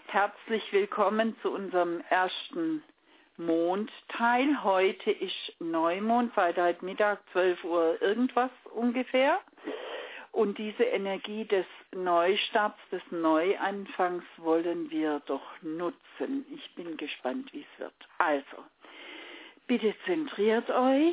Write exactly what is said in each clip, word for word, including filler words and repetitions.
Herzlich willkommen zu unserem ersten Mondteil. Heute ist Neumond, seit heute Mittag zwölf Uhr irgendwas ungefähr. Und diese Energie des Neustarts, des Neuanfangs wollen wir doch nutzen. Ich bin gespannt, wie es wird. Also, bitte zentriert euch.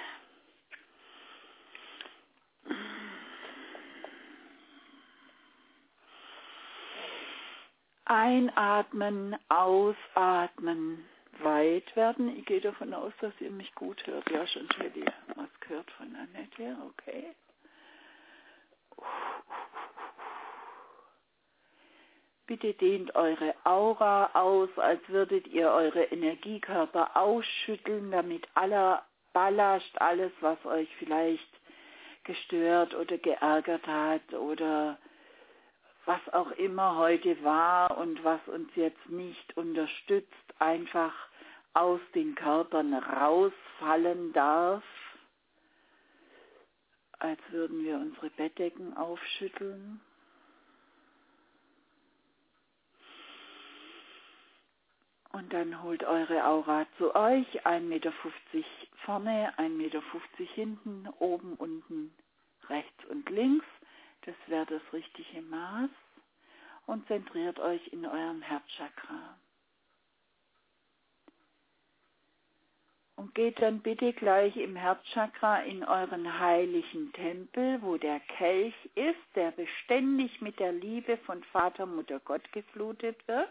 Einatmen, ausatmen, weit werden. Ich gehe davon aus, dass ihr mich gut hört. Ja, schon Teddy. Was gehört von Annette? Okay. Bitte dehnt eure Aura aus, als würdet ihr eure Energiekörper ausschütteln, damit aller Ballast, alles, was euch vielleicht gestört oder geärgert hat oder was auch immer heute war und was uns jetzt nicht unterstützt, einfach aus den Körpern rausfallen darf, als würden wir unsere Bettdecken aufschütteln. Und dann holt eure Aura zu euch, ein Meter fünfzig vorne, ein Meter fünfzig hinten, oben, unten, rechts und links. Das wäre das richtige Maß. Und zentriert euch in eurem Herzchakra. Und geht dann bitte gleich im Herzchakra in euren heiligen Tempel, wo der Kelch ist, der beständig mit der Liebe von Vater, Mutter, Gott geflutet wird.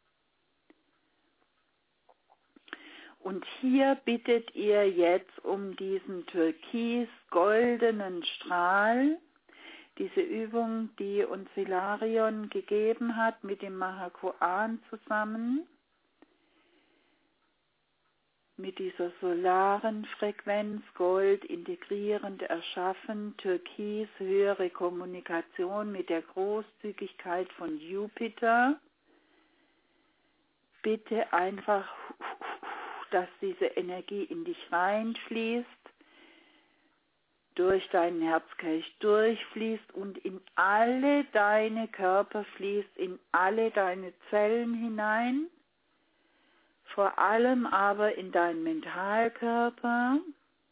Und hier bittet ihr jetzt um diesen türkis-goldenen Strahl, diese Übung, die uns Hilarion gegeben hat, mit dem Mahakoan zusammen, mit dieser solaren Frequenz, Gold, integrierend erschaffen, Türkis, höhere Kommunikation mit der Großzügigkeit von Jupiter. Bitte einfach, dass diese Energie in dich reinfließt, durch deinen Herzkelch durchfließt und in alle deine Körper fließt, in alle deine Zellen hinein, vor allem aber in deinen Mentalkörper,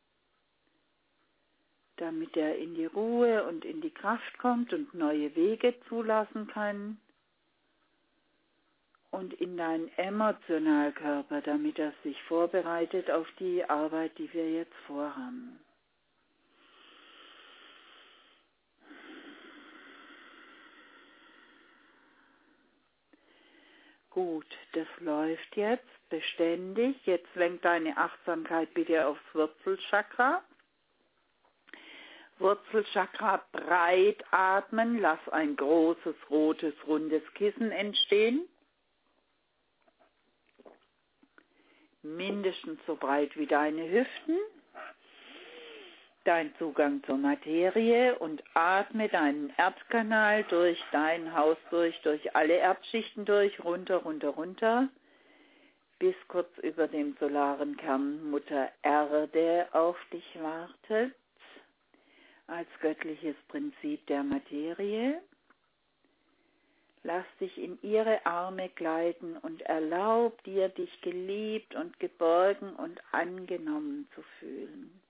damit er in die Ruhe und in die Kraft kommt und neue Wege zulassen kann, und in deinen Emotionalkörper, damit er sich vorbereitet auf die Arbeit, die wir jetzt vorhaben. Gut, das läuft jetzt beständig. Jetzt lenkt deine Achtsamkeit bitte aufs Wurzelchakra. Wurzelchakra breit atmen, lass ein großes, rotes, rundes Kissen entstehen. Mindestens so breit wie deine Hüften. Dein Zugang zur Materie und atme deinen Erdkanal durch dein Haus durch, durch alle Erdschichten durch, runter, runter, runter, bis kurz über dem solaren Kern Mutter Erde auf dich wartet, als göttliches Prinzip der Materie. Lass dich in ihre Arme gleiten und erlaub dir, dich geliebt und geborgen und angenommen zu fühlen.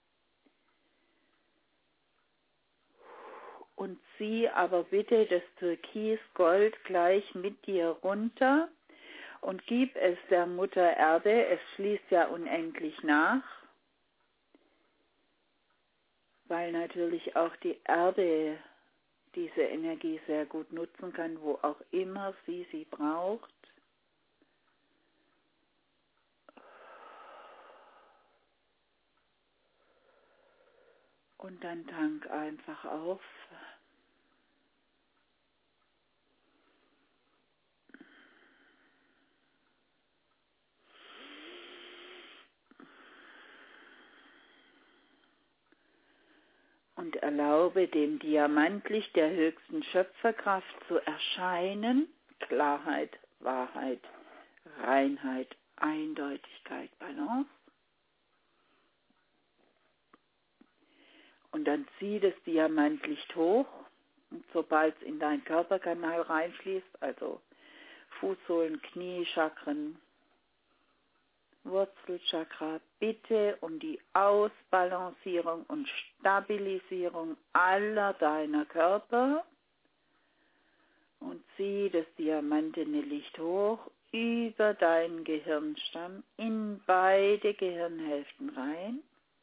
Und zieh aber bitte das Türkis-Gold gleich mit dir runter und gib es der Mutter Erde, es fließt ja unendlich nach, weil natürlich auch die Erde diese Energie sehr gut nutzen kann, wo auch immer sie sie braucht. Und dann tank einfach auf. Und erlaube dem Diamantlicht der höchsten Schöpferkraft zu erscheinen. Klarheit, Wahrheit, Reinheit, Eindeutigkeit, Balance. Und dann zieh das Diamantlicht hoch. Und sobald es in deinen Körperkanal reinfließt, also Fußsohlen, Kniechakren, Wurzelchakra. Bitte um die Ausbalancierung und Stabilisierung aller deiner Körper und zieh das diamantene Licht hoch über deinen Gehirnstamm in beide Gehirnhälften rein.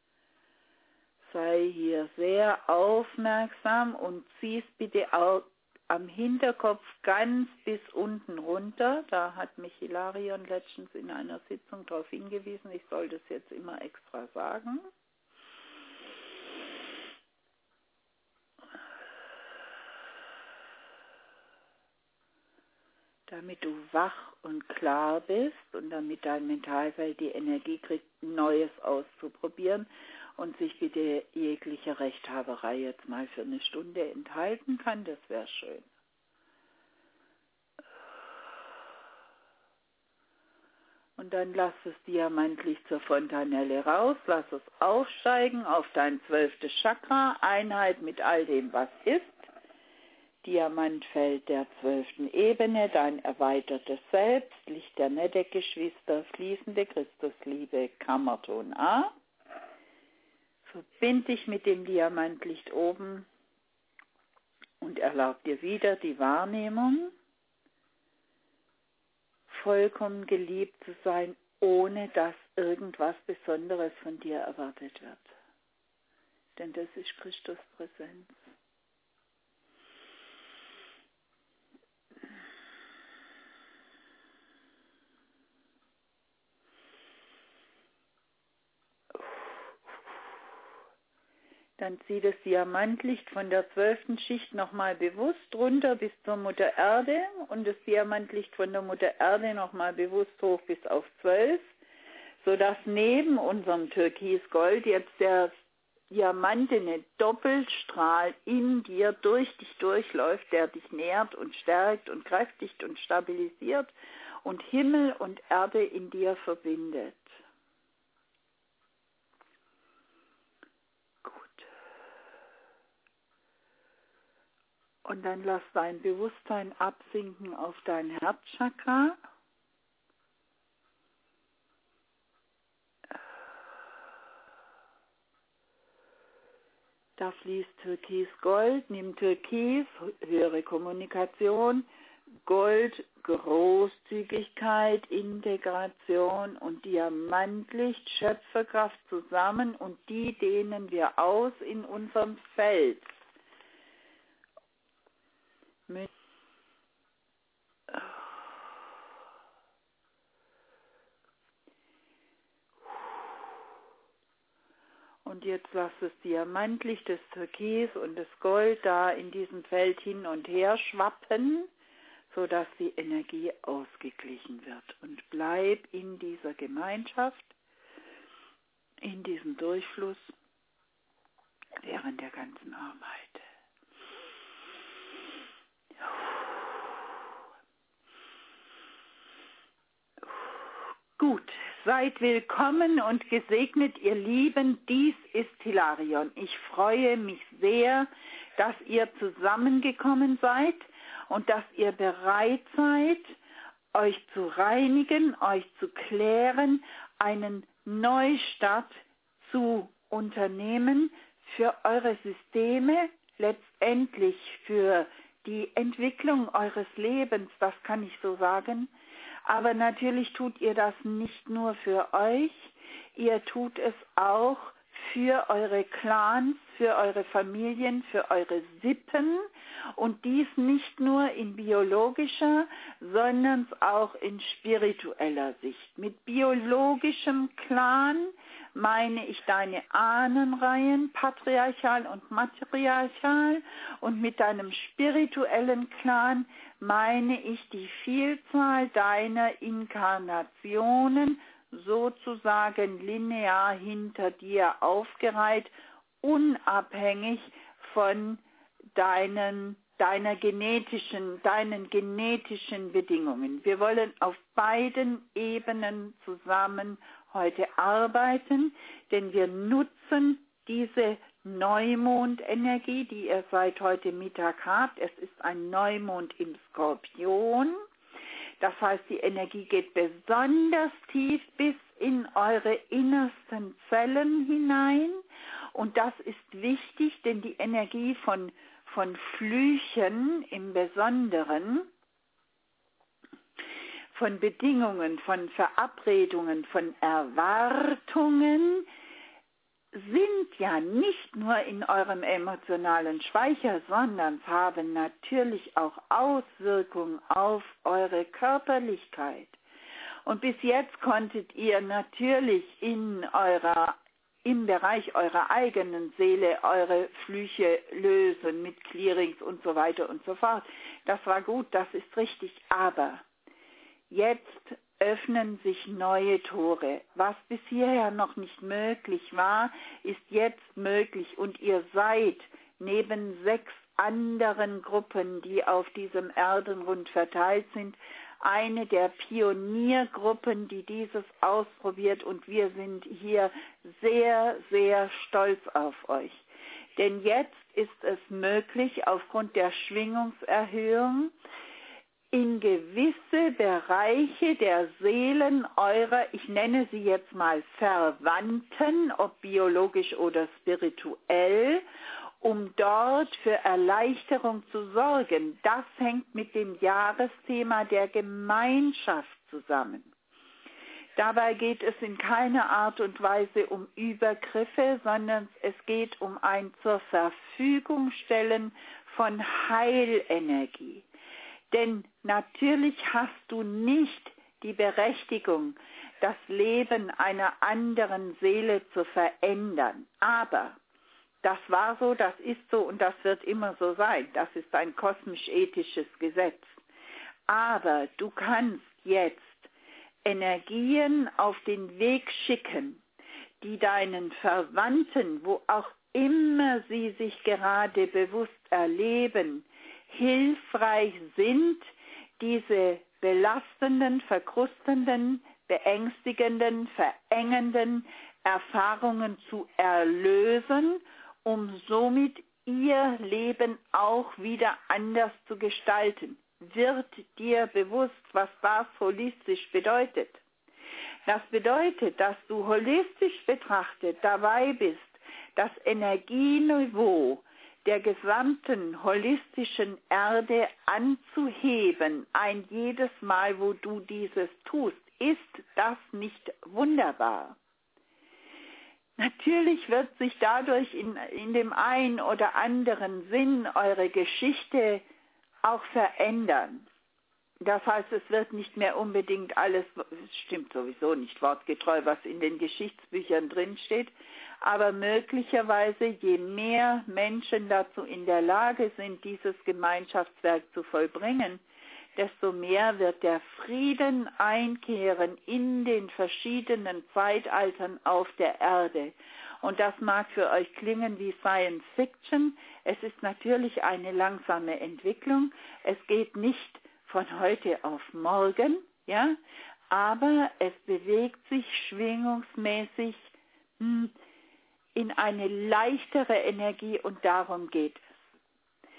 Sei hier sehr aufmerksam und ziehst bitte auch am Hinterkopf ganz bis unten runter. Da hat mich Hilarion letztens in einer Sitzung darauf hingewiesen, ich soll das jetzt immer extra sagen. Damit du wach und klar bist und damit dein Mentalfeld die Energie kriegt, Neues auszuprobieren und sich bitte jeglicher Rechthaberei jetzt mal für eine Stunde enthalten kann, das wäre schön. Und dann lass das Diamantlicht zur Fontanelle raus, lass es aufsteigen auf dein zwölftes Chakra, Einheit mit all dem, was ist. Diamantfeld der zwölften Ebene, dein erweitertes Selbst, Licht der Nettec-Geschwister, fließende Christusliebe, Kammerton A. Verbind dich mit dem Diamantlicht oben und erlaub dir wieder die Wahrnehmung, vollkommen geliebt zu sein, ohne dass irgendwas Besonderes von dir erwartet wird. Denn das ist Christuspräsenz. Dann zieh das Diamantlicht von der zwölften Schicht nochmal bewusst runter bis zur Mutter Erde und das Diamantlicht von der Mutter Erde nochmal bewusst hoch bis auf zwölf, sodass neben unserem Türkisgold jetzt der diamantene Doppelstrahl in dir durch dich durchläuft, der dich nährt und stärkt und kräftigt und stabilisiert und Himmel und Erde in dir verbindet. Und dann lass dein Bewusstsein absinken auf dein Herzchakra. Da fließt Türkis-Gold, nimm Türkis, höhere Kommunikation, Gold, Großzügigkeit, Integration und Diamantlicht, Schöpferkraft zusammen und die dehnen wir aus in unserem Feld. Mit Und jetzt lass das Diamantlicht, das Türkis und das Gold da in diesem Feld hin und her schwappen, sodass die Energie ausgeglichen wird. Und bleib in dieser Gemeinschaft, in diesem Durchfluss während der ganzen Arbeit. Gut, seid willkommen und gesegnet, ihr Lieben. Dies ist Hilarion. Ich freue mich sehr, dass ihr zusammengekommen seid und dass ihr bereit seid, euch zu reinigen, euch zu klären, einen Neustart zu unternehmen für eure Systeme, letztendlich für die Entwicklung eures Lebens, das kann ich so sagen. Aber natürlich tut ihr das nicht nur für euch, ihr tut es auch für eure Clans, für eure Familien, für eure Sippen und dies nicht nur in biologischer, sondern auch in spiritueller Sicht. Mit biologischem Clan meine ich deine Ahnenreihen, patriarchal und matriarchal, und mit deinem spirituellen Clan meine ich die Vielzahl deiner Inkarnationen, sozusagen linear hinter dir aufgereiht, unabhängig von deinen, deiner genetischen, deinen genetischen Bedingungen. Wir wollen auf beiden Ebenen zusammen heute arbeiten, denn wir nutzen diese Neumondenergie, die ihr seit heute Mittag habt. Es ist ein Neumond im Skorpion. Das heißt, die Energie geht besonders tief bis in eure innersten Zellen hinein. Und das ist wichtig, denn die Energie von, von Flüchen im Besonderen, von Bedingungen, von Verabredungen, von Erwartungen, sind ja nicht nur in eurem emotionalen Speicher, sondern haben natürlich auch Auswirkungen auf eure Körperlichkeit. Und bis jetzt konntet ihr natürlich in eurer, im Bereich eurer eigenen Seele eure Flüche lösen mit Clearings und so weiter und so fort. Das war gut, das ist richtig, aber jetzt öffnen sich neue Tore. Was bis hierher noch nicht möglich war, ist jetzt möglich. Und ihr seid neben sechs anderen Gruppen, die auf diesem Erdenrund verteilt sind, eine der Pioniergruppen, die dieses ausprobiert. Und wir sind hier sehr, sehr stolz auf euch. Denn jetzt ist es möglich, aufgrund der Schwingungserhöhung, in gewisse Bereiche der Seelen eurer, ich nenne sie jetzt mal Verwandten, ob biologisch oder spirituell, um dort für Erleichterung zu sorgen. Das hängt mit dem Jahresthema der Gemeinschaft zusammen. Dabei geht es in keiner Art und Weise um Übergriffe, sondern es geht um ein zur Verfügung stellen von Heilenergie. Denn natürlich hast du nicht die Berechtigung, das Leben einer anderen Seele zu verändern. Aber das war so, das ist so und das wird immer so sein. Das ist ein kosmisch-ethisches Gesetz. Aber du kannst jetzt Energien auf den Weg schicken, die deinen Verwandten, wo auch immer sie sich gerade bewusst erleben, hilfreich sind, diese belastenden, verkrustenden, beängstigenden, verengenden Erfahrungen zu erlösen, um somit ihr Leben auch wieder anders zu gestalten. Wird dir bewusst, was das holistisch bedeutet? Das bedeutet, dass du holistisch betrachtet dabei bist, das Energieniveau der gesamten holistischen Erde anzuheben, ein jedes Mal, wo du dieses tust. Ist das nicht wunderbar? Natürlich wird sich dadurch in, in dem einen oder anderen Sinn eure Geschichte auch verändern. Das heißt, es wird nicht mehr unbedingt alles, es stimmt sowieso nicht wortgetreu, was in den Geschichtsbüchern drinsteht, aber möglicherweise, je mehr Menschen dazu in der Lage sind, dieses Gemeinschaftswerk zu vollbringen, desto mehr wird der Frieden einkehren in den verschiedenen Zeitaltern auf der Erde. Und das mag für euch klingen wie Science Fiction. Es ist natürlich eine langsame Entwicklung. Es geht nicht von heute auf morgen, ja, aber es bewegt sich schwingungsmäßig hm, in eine leichtere Energie und darum geht es.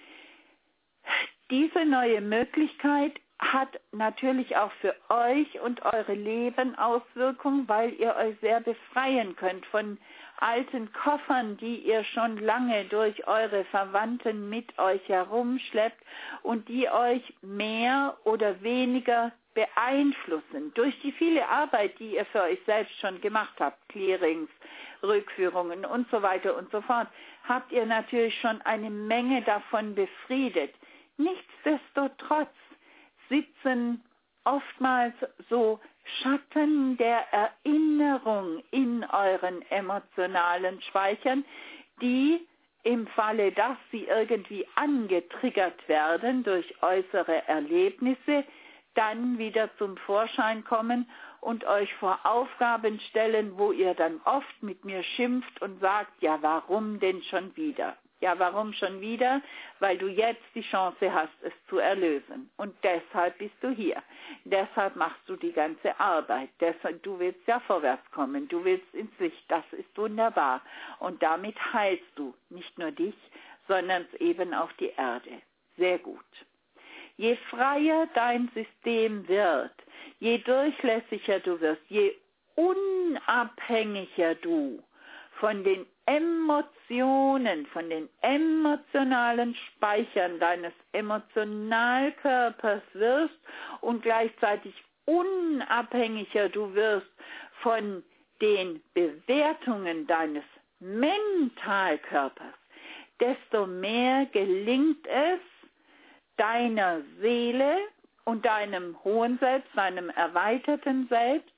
Diese neue Möglichkeit hat natürlich auch für euch und eure Leben Auswirkungen, weil ihr euch sehr befreien könnt von alten Koffern, die ihr schon lange durch eure Verwandten mit euch herumschleppt und die euch mehr oder weniger beeinflussen. Durch die viele Arbeit, die ihr für euch selbst schon gemacht habt, Clearings, Rückführungen und so weiter und so fort, habt ihr natürlich schon eine Menge davon befriedet. Nichtsdestotrotz sitzen oftmals so Schatten der Erinnerung in euren emotionalen Speichern, die im Falle, dass sie irgendwie angetriggert werden durch äußere Erlebnisse, dann wieder zum Vorschein kommen und euch vor Aufgaben stellen, wo ihr dann oft mit mir schimpft und sagt, ja, warum denn schon wieder? Ja, warum schon wieder? Weil du jetzt die Chance hast, es zu erlösen. Und deshalb bist du hier. Deshalb machst du die ganze Arbeit. Deshalb, du willst ja vorwärts kommen. Du willst ins Licht. Das ist wunderbar. Und damit heilst du nicht nur dich, sondern eben auch die Erde. Sehr gut. Je freier dein System wird, je durchlässiger du wirst, je unabhängiger du von den Emotionen, von den emotionalen Speichern deines Emotionalkörpers wirst und gleichzeitig unabhängiger du wirst von den Bewertungen deines Mentalkörpers, desto mehr gelingt es deiner Seele und deinem hohen Selbst, deinem erweiterten Selbst,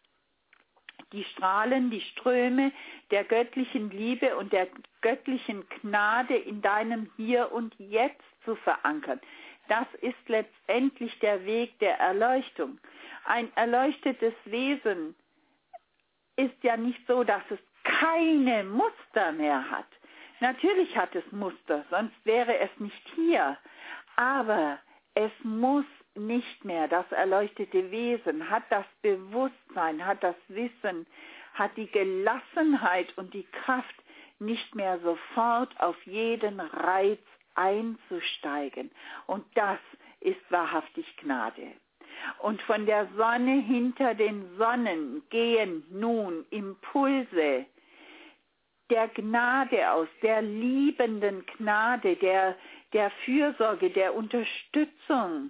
die Strahlen, die Ströme der göttlichen Liebe und der göttlichen Gnade in deinem Hier und Jetzt zu verankern. Das ist letztendlich der Weg der Erleuchtung. Ein erleuchtetes Wesen ist ja nicht so, dass es keine Muster mehr hat. Natürlich hat es Muster, sonst wäre es nicht hier. Aber es muss nicht mehr. Das erleuchtete Wesen hat das Bewusstsein, hat das Wissen, hat die Gelassenheit und die Kraft, nicht mehr sofort auf jeden Reiz einzusteigen. Und das ist wahrhaftig Gnade. Und von der Sonne hinter den Sonnen gehen nun Impulse der Gnade aus, der liebenden Gnade, der, der Fürsorge, der Unterstützung.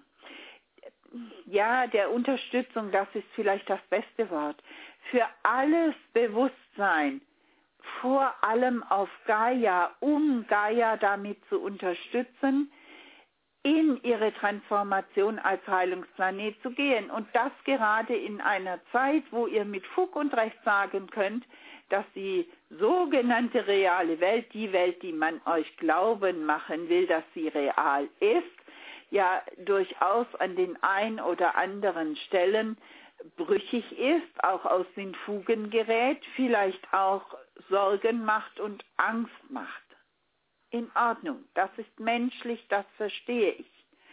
Ja, der Unterstützung, das ist vielleicht das beste Wort. Für alles Bewusstsein, vor allem auf Gaia, um Gaia damit zu unterstützen, in ihre Transformation als Heilungsplanet zu gehen. Und das gerade in einer Zeit, wo ihr mit Fug und Recht sagen könnt, dass die sogenannte reale Welt, die Welt, die man euch glauben machen will, dass sie real ist, ja durchaus an den ein oder anderen Stellen brüchig ist, auch aus den Fugen gerät, vielleicht auch Sorgen macht und Angst macht. In Ordnung, das ist menschlich, das verstehe ich.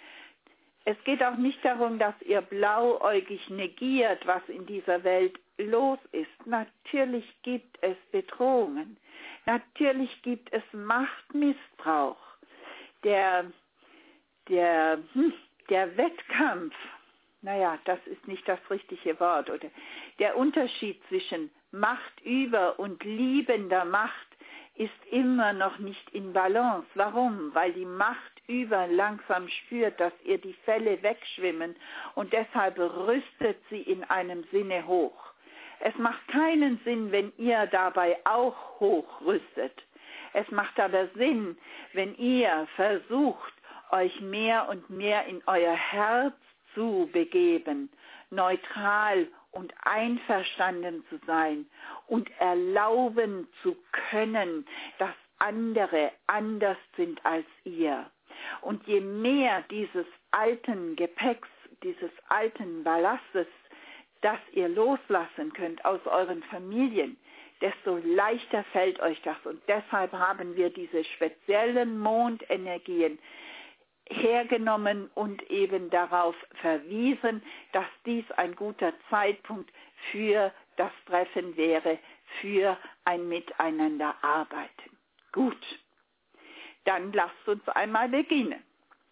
Es geht auch nicht darum, dass ihr blauäugig negiert, was in dieser Welt los ist. Natürlich gibt es Bedrohungen. Natürlich gibt es Machtmissbrauch. Der, der, hm, der Wettkampf, naja, das ist nicht das richtige Wort, oder der Unterschied zwischen Macht über und liebender Macht ist immer noch nicht in Balance. Warum? Weil die Macht über langsam spürt, dass ihr die Fälle wegschwimmen und deshalb rüstet sie in einem Sinne hoch. Es macht keinen Sinn, wenn ihr dabei auch hochrüstet. Es macht aber Sinn, wenn ihr versucht, euch mehr und mehr in euer Herz zu begeben, neutral und einverstanden zu sein und erlauben zu können, dass andere anders sind als ihr. Und je mehr dieses alten Gepäcks, dieses alten Ballastes, das ihr loslassen könnt aus euren Familien, desto leichter fällt euch das. Und deshalb haben wir diese speziellen Mondenergien hergenommen und eben darauf verwiesen, dass dies ein guter Zeitpunkt für das Treffen wäre, für ein Miteinanderarbeiten. Gut, dann lasst uns einmal beginnen.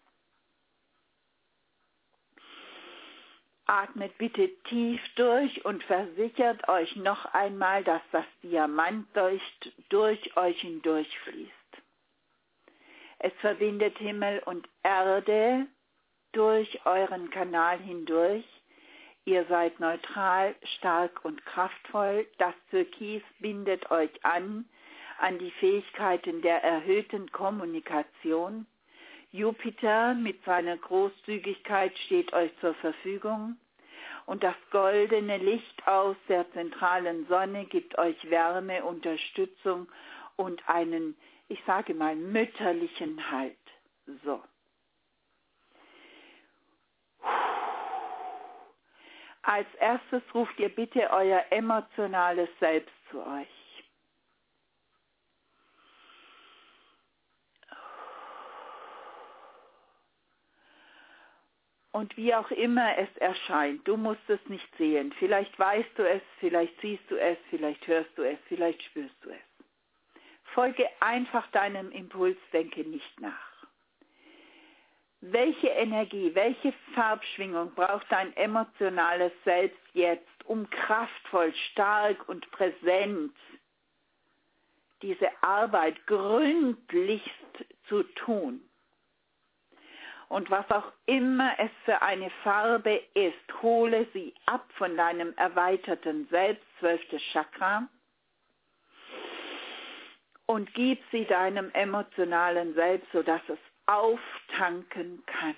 Atmet bitte tief durch und versichert euch noch einmal, dass das Diamant durch, durch euch hindurch fließt. Es verbindet Himmel und Erde durch euren Kanal hindurch. Ihr seid neutral, stark und kraftvoll. Das Türkis bindet euch an, an die Fähigkeiten der erhöhten Kommunikation. Jupiter mit seiner Großzügigkeit steht euch zur Verfügung. Und das goldene Licht aus der zentralen Sonne gibt euch Wärme, Unterstützung und einen, ich sage mal, mütterlichen Halt. So. Als erstes ruft ihr bitte euer emotionales Selbst zu euch. Und wie auch immer es erscheint, du musst es nicht sehen. Vielleicht weißt du es, vielleicht siehst du es, vielleicht hörst du es, vielleicht spürst du es. Folge einfach deinem Impuls, denke nicht nach. Welche Energie, welche Farbschwingung braucht dein emotionales Selbst jetzt, um kraftvoll, stark und präsent diese Arbeit gründlichst zu tun? Und was auch immer es für eine Farbe ist, hole sie ab von deinem erweiterten Selbst, zwölftes Chakra, und gib sie deinem emotionalen Selbst, sodass es auftanken kann.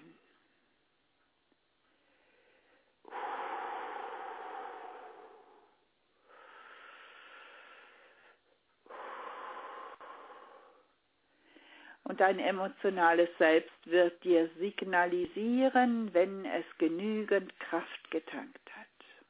Und dein emotionales Selbst wird dir signalisieren, wenn es genügend Kraft getankt hat.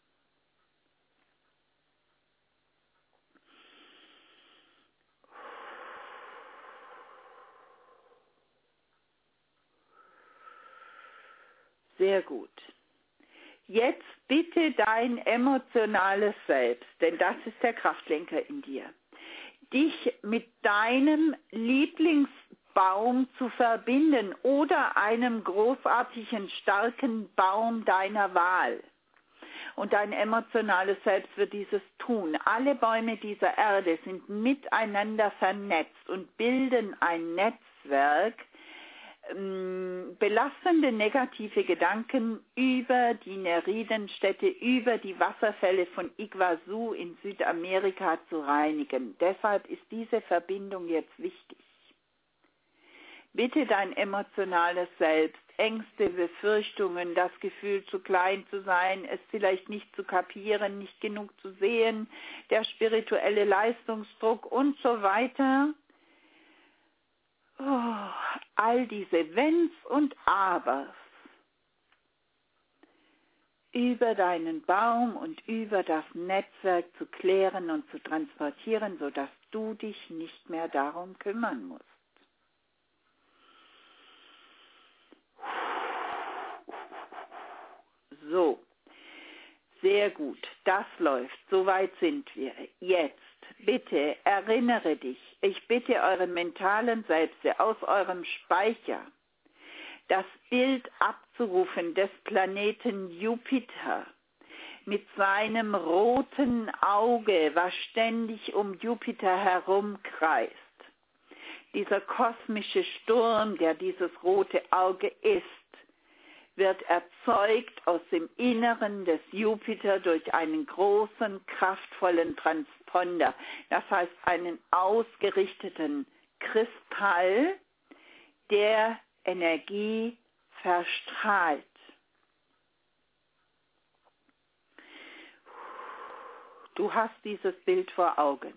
Sehr gut. Jetzt bitte dein emotionales Selbst, denn das ist der Kraftlenker in dir, dich mit deinem Lieblingsbaum zu verbinden oder einem großartigen, starken Baum deiner Wahl. Und dein emotionales Selbst wird dieses tun. Alle Bäume dieser Erde sind miteinander vernetzt und bilden ein Netzwerk, belastende negative Gedanken über die Neridenstädte, über die Wasserfälle von Iguazu in Südamerika zu reinigen. Deshalb ist diese Verbindung jetzt wichtig. Bitte dein emotionales Selbst, Ängste, Befürchtungen, das Gefühl, zu klein zu sein, es vielleicht nicht zu kapieren, nicht genug zu sehen, der spirituelle Leistungsdruck und so weiter. Oh, all diese Wenns und Abers über deinen Baum und über das Netzwerk zu klären und zu transportieren, sodass du dich nicht mehr darum kümmern musst. So, sehr gut, das läuft, soweit sind wir. Jetzt, bitte erinnere dich, ich bitte eure mentalen Selbste aus eurem Speicher, das Bild abzurufen des Planeten Jupiter mit seinem roten Auge, was ständig um Jupiter herumkreist. Dieser kosmische Sturm, der dieses rote Auge ist, wird erzeugt aus dem Inneren des Jupiter durch einen großen, kraftvollen Transponder. Das heißt einen ausgerichteten Kristall, der Energie verstrahlt. Du hast dieses Bild vor Augen.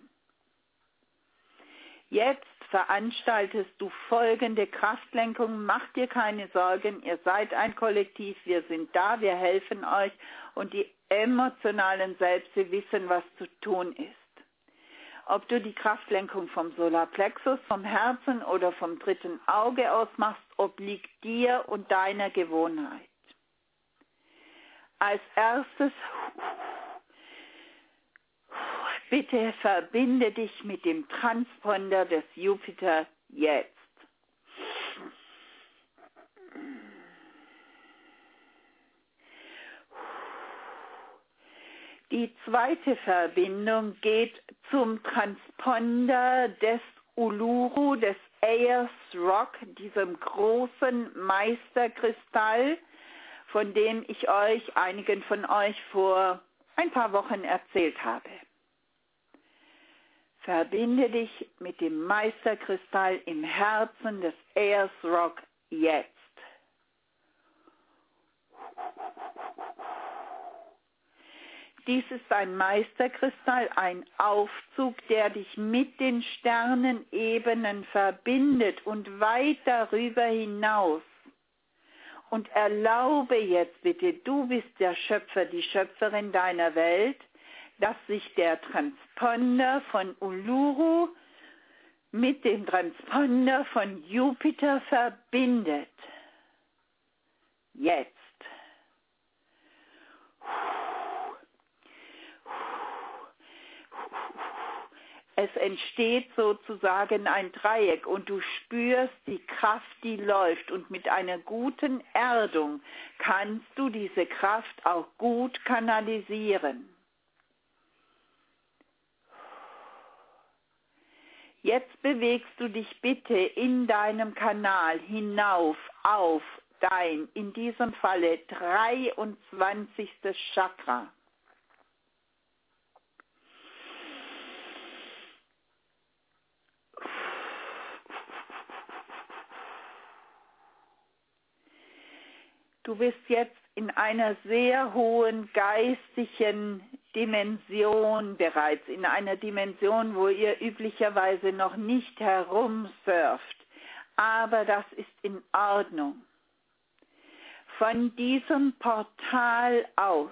Jetzt veranstaltest du folgende Kraftlenkung. Mach dir keine Sorgen, ihr seid ein Kollektiv, wir sind da, wir helfen euch und die emotionalen Selbste wissen, was zu tun ist. Ob du die Kraftlenkung vom Solarplexus, vom Herzen oder vom dritten Auge aus machst, obliegt dir und deiner Gewohnheit. Als erstes, bitte verbinde dich mit dem Transponder des Jupiter jetzt. Die zweite Verbindung geht zum Transponder des Uluru, des Ayers Rock, diesem großen Meisterkristall, von dem ich euch, einigen von euch vor ein paar Wochen erzählt habe. Verbinde dich mit dem Meisterkristall im Herzen des Ayers Rock jetzt. Dies ist ein Meisterkristall, ein Aufzug, der dich mit den Sternenebenen verbindet und weit darüber hinaus. Und erlaube jetzt bitte, du bist der Schöpfer, die Schöpferin deiner Welt, dass sich der Transponder von Uluru mit dem Transponder von Jupiter verbindet. Jetzt. Es entsteht sozusagen ein Dreieck und du spürst die Kraft, die läuft. Und mit einer guten Erdung kannst du diese Kraft auch gut kanalisieren. Jetzt bewegst du dich bitte in deinem Kanal hinauf auf dein, in diesem Falle dreiundzwanzigstes Chakra. Du bist jetzt in einer sehr hohen geistigen Dimension bereits, in einer Dimension, wo ihr üblicherweise noch nicht herumsurft. Aber das ist in Ordnung. Von diesem Portal aus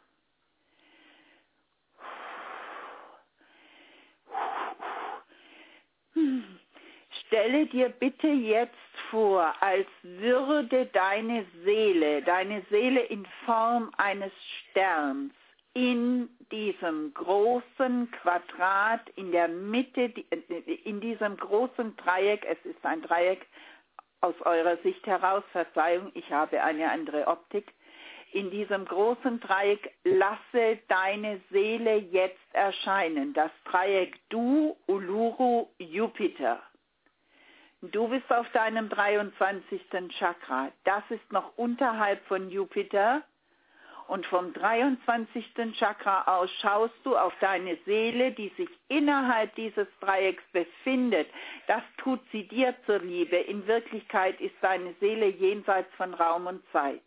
stelle dir bitte jetzt vor, als würde deine Seele, deine Seele in Form eines Sterns in diesem großen Quadrat, in der Mitte, in diesem großen Dreieck, es ist ein Dreieck aus eurer Sicht heraus, Verzeihung, ich habe eine andere Optik, in diesem großen Dreieck lasse deine Seele jetzt erscheinen, das Dreieck Du, Uluru, Jupiter. Du bist auf deinem dreiundzwanzigsten Chakra. Das ist noch unterhalb von Jupiter. Und vom dreiundzwanzigsten Chakra aus schaust du auf deine Seele, die sich innerhalb dieses Dreiecks befindet. Das tut sie dir zur Liebe. In Wirklichkeit ist deine Seele jenseits von Raum und Zeit.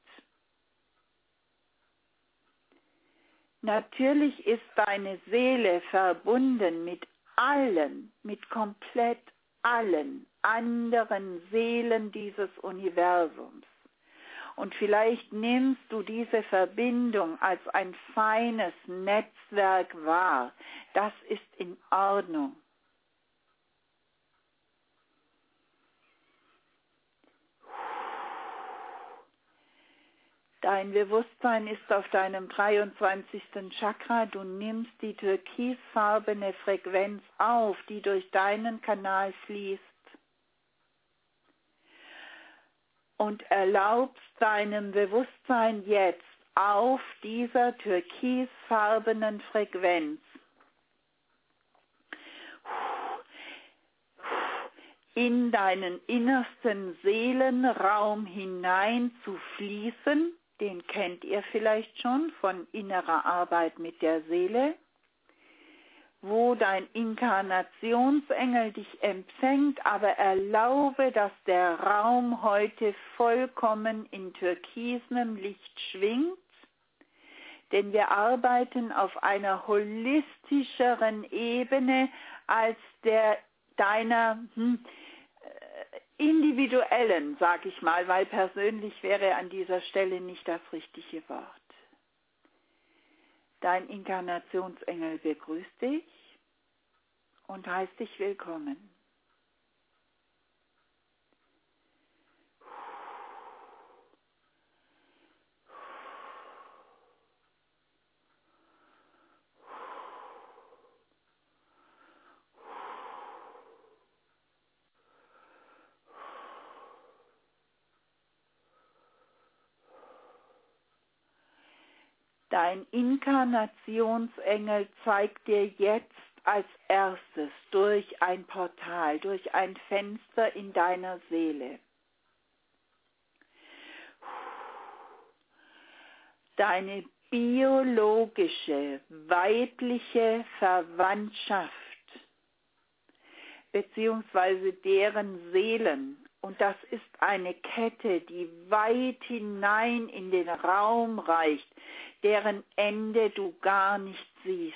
Natürlich ist deine Seele verbunden mit allen, mit komplett allen anderen Seelen dieses Universums. Und vielleicht nimmst du diese Verbindung als ein feines Netzwerk wahr. Das ist in Ordnung. Dein Bewusstsein ist auf deinem dreiundzwanzigsten Chakra. Du nimmst die türkisfarbene Frequenz auf, die durch deinen Kanal fließt. Und erlaubst deinem Bewusstsein jetzt auf dieser türkisfarbenen Frequenz in deinen innersten Seelenraum hinein zu fließen. Den kennt ihr vielleicht schon von innerer Arbeit mit der Seele, wo dein Inkarnationsengel dich empfängt, aber erlaube, dass der Raum heute vollkommen in türkisem Licht schwingt, denn wir arbeiten auf einer holistischeren Ebene als der deiner hm, individuellen, sag ich mal, weil persönlich wäre an dieser Stelle nicht das richtige Wort. Dein Inkarnationsengel begrüßt dich und heißt dich willkommen. Dein Inkarnationsengel zeigt dir jetzt als erstes durch ein Portal, durch ein Fenster in deiner Seele deine biologische, weibliche Verwandtschaft beziehungsweise deren Seelen. Und das ist eine Kette, die weit hinein in den Raum reicht, deren Ende du gar nicht siehst.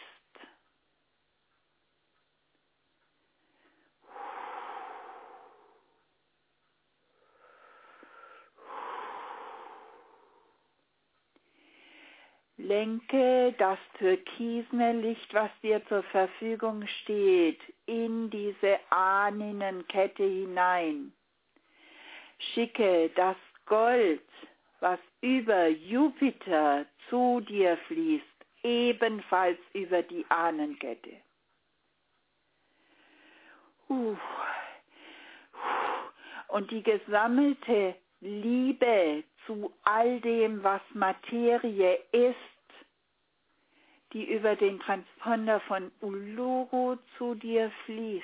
Lenke das türkisene Licht, was dir zur Verfügung steht, in diese Ahnenkette hinein. Schicke das Gold, was über Jupiter zu dir fließt, ebenfalls über die Ahnenkette. Und die gesammelte Liebe zu all dem, was Materie ist, die über den Transponder von Uluru zu dir fließt,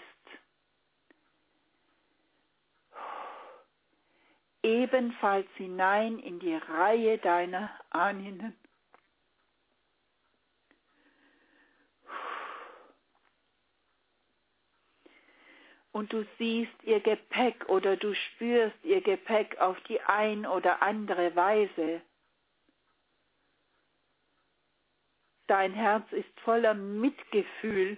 ebenfalls hinein in die Reihe deiner Ahnen. Und du siehst ihr Gepäck oder du spürst ihr Gepäck auf die ein oder andere Weise. Dein Herz ist voller Mitgefühl.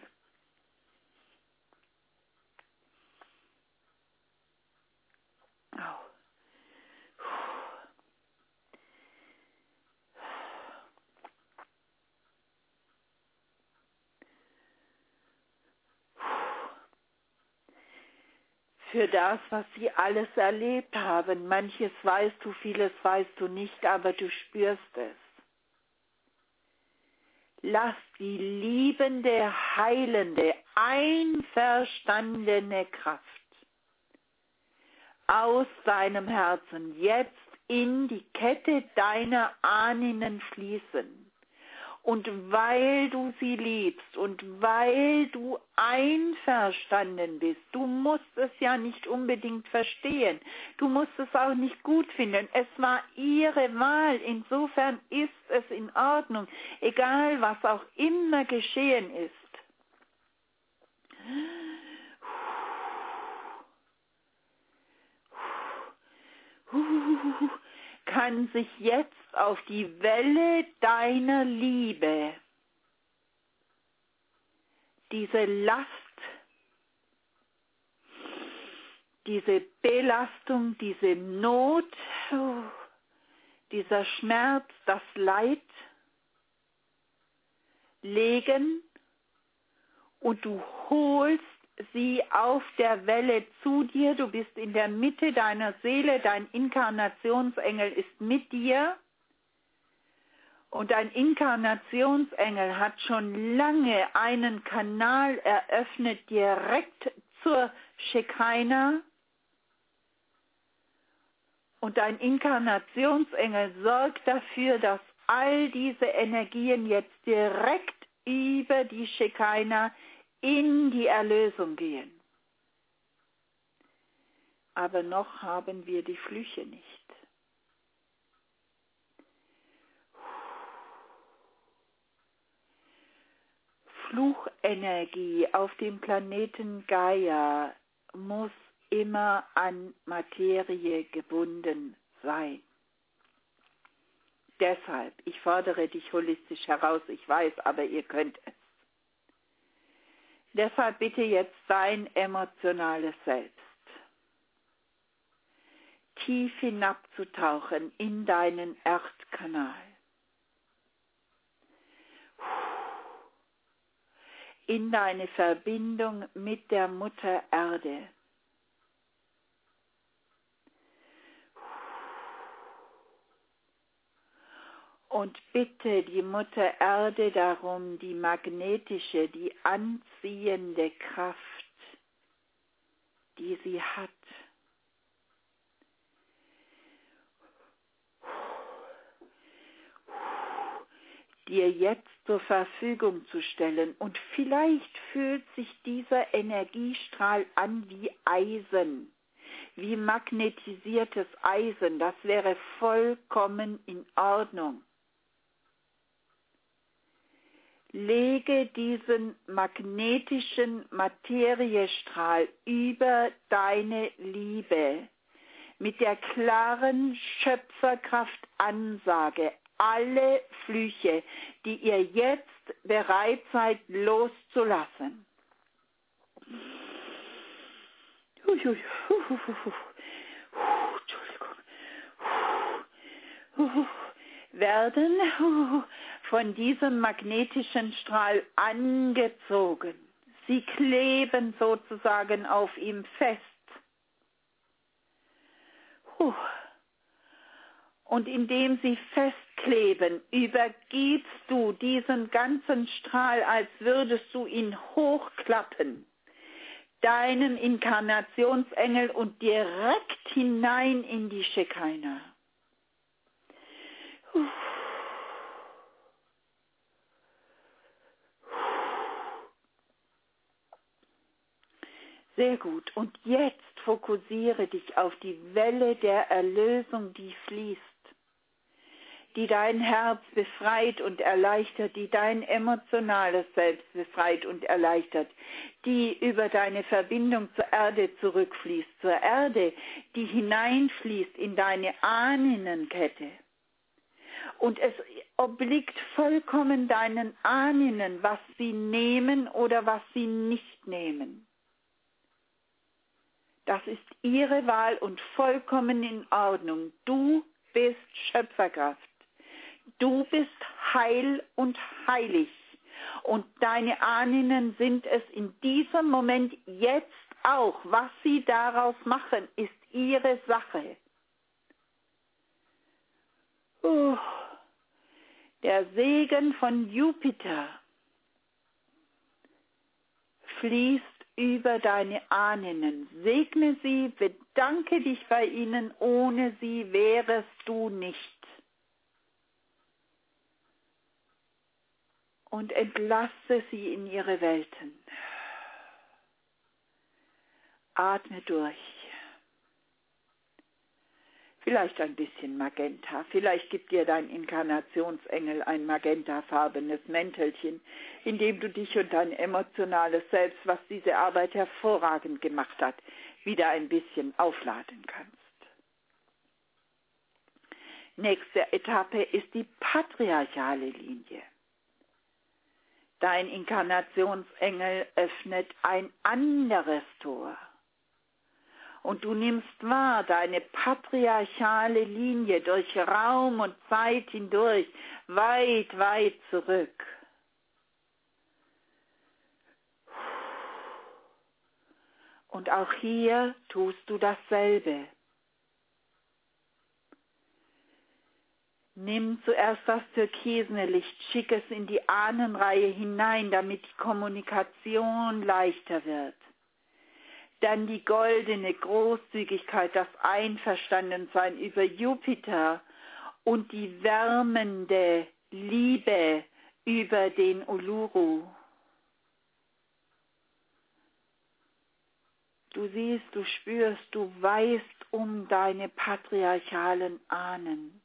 Für das, was sie alles erlebt haben. Manches weißt du, vieles weißt du nicht, aber du spürst es. Lass die liebende, heilende, einverstandene Kraft aus deinem Herzen jetzt in die Kette deiner Ahnen fließen. Und weil du sie liebst und weil du einverstanden bist, du musst es ja nicht unbedingt verstehen, du musst es auch nicht gut finden, es war ihre Wahl, insofern ist es in Ordnung, egal was auch immer geschehen ist. Kann sich jetzt auf die Welle deiner Liebe diese Last, diese Belastung, diese Not, dieser Schmerz, das Leid legen und du holst sie auf der Welle zu dir, du bist in der Mitte deiner Seele, dein Inkarnationsengel ist mit dir und dein Inkarnationsengel hat schon lange einen Kanal eröffnet direkt zur Shekinah und dein Inkarnationsengel sorgt dafür, dass all diese Energien jetzt direkt über die Shekinah in die Erlösung gehen. Aber noch haben wir die Flüche nicht. Fluchenergie auf dem Planeten Gaia muss immer an Materie gebunden sein. Deshalb, ich fordere dich holistisch heraus, ich weiß, aber ihr könnt es. Deshalb bitte jetzt dein emotionales Selbst tief hinabzutauchen in deinen Erdkanal. In deine Verbindung mit der Mutter Erde. Und bitte die Mutter Erde darum, die magnetische, die anziehende Kraft, die sie hat, dir jetzt zur Verfügung zu stellen. Und vielleicht fühlt sich dieser Energiestrahl an wie Eisen, wie magnetisiertes Eisen. Das wäre vollkommen in Ordnung. Lege diesen magnetischen Materiestrahl über deine Liebe mit der klaren Schöpferkraft-Ansage. Alle Flüche, die ihr jetzt bereit seid loszulassen, werden von diesem magnetischen Strahl angezogen. Sie kleben sozusagen auf ihm fest. Und indem sie festkleben, übergibst du diesen ganzen Strahl, als würdest du ihn hochklappen. deinen Inkarnationsengel und direkt hinein in die Shekinah. Sehr gut. Und jetzt fokussiere dich auf die Welle der Erlösung, die fließt, die dein Herz befreit und erleichtert, die dein emotionales Selbst befreit und erleichtert, die über deine Verbindung zur Erde zurückfließt, zur Erde, die hineinfließt in deine Ahnenenkette. Und es obliegt vollkommen deinen Ahnen, was sie nehmen oder was sie nicht nehmen. Das ist ihre Wahl und vollkommen in Ordnung. Du bist Schöpferkraft. Du bist heil und heilig. Und deine Ahnen sind es in diesem Moment jetzt auch. Was sie daraus machen, ist ihre Sache. Uh, der Segen von Jupiter fließt über deine Ahnen. Segne sie, bedanke dich bei ihnen, ohne sie wärest du nicht. Und entlasse sie in ihre Welten. Atme durch. Vielleicht ein bisschen Magenta. Vielleicht gibt dir dein Inkarnationsengel ein magentafarbenes Mäntelchen, in dem du dich und dein emotionales Selbst, was diese Arbeit hervorragend gemacht hat, wieder ein bisschen aufladen kannst. Nächste Etappe ist die patriarchale Linie. Dein Inkarnationsengel öffnet ein anderes Tor. Und du nimmst wahr, deine patriarchale Linie durch Raum und Zeit hindurch, weit, weit zurück. Und auch hier tust du dasselbe. Nimm zuerst das türkisene Licht, schick es in die Ahnenreihe hinein, damit die Kommunikation leichter wird. Dann die goldene Großzügigkeit, das Einverstandensein über Jupiter und die wärmende Liebe über den Uluru. Du siehst, du spürst, du weißt um deine patriarchalen Ahnen.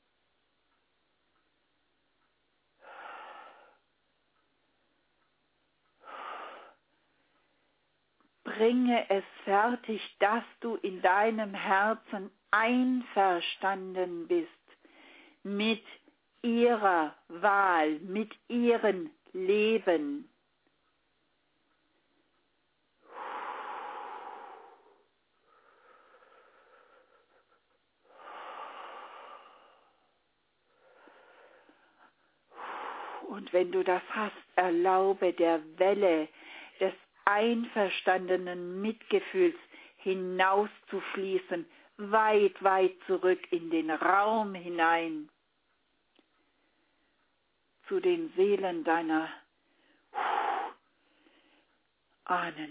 Bringe es fertig, dass du in deinem Herzen einverstanden bist mit ihrer Wahl, mit ihrem Leben. Und wenn du das hast, erlaube der Welle des einverstandenen Mitgefühls hinauszufließen, weit, weit zurück in den Raum hinein, zu den Seelen deiner Ahnen.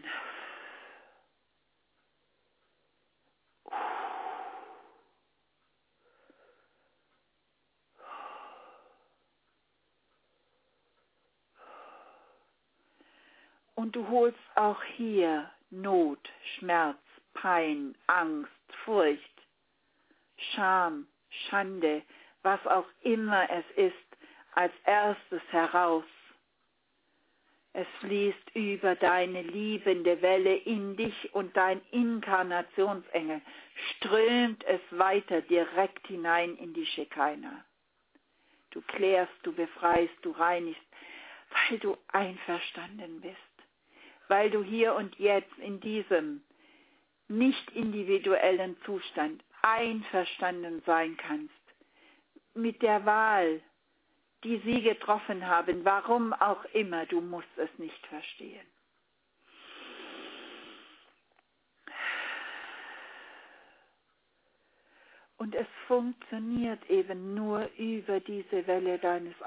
Und du holst auch hier Not, Schmerz, Pein, Angst, Furcht, Scham, Schande, was auch immer es ist, als erstes heraus. Es fließt über deine liebende Welle in dich und dein Inkarnationsengel, strömt es weiter direkt hinein in die Shekinah. Du klärst, du befreist, du reinigst, weil du einverstanden bist. Weil du hier und jetzt in diesem nicht individuellen Zustand einverstanden sein kannst mit der Wahl, die sie getroffen haben, warum auch immer, du musst es nicht verstehen. Und es funktioniert eben nur über diese Welle deines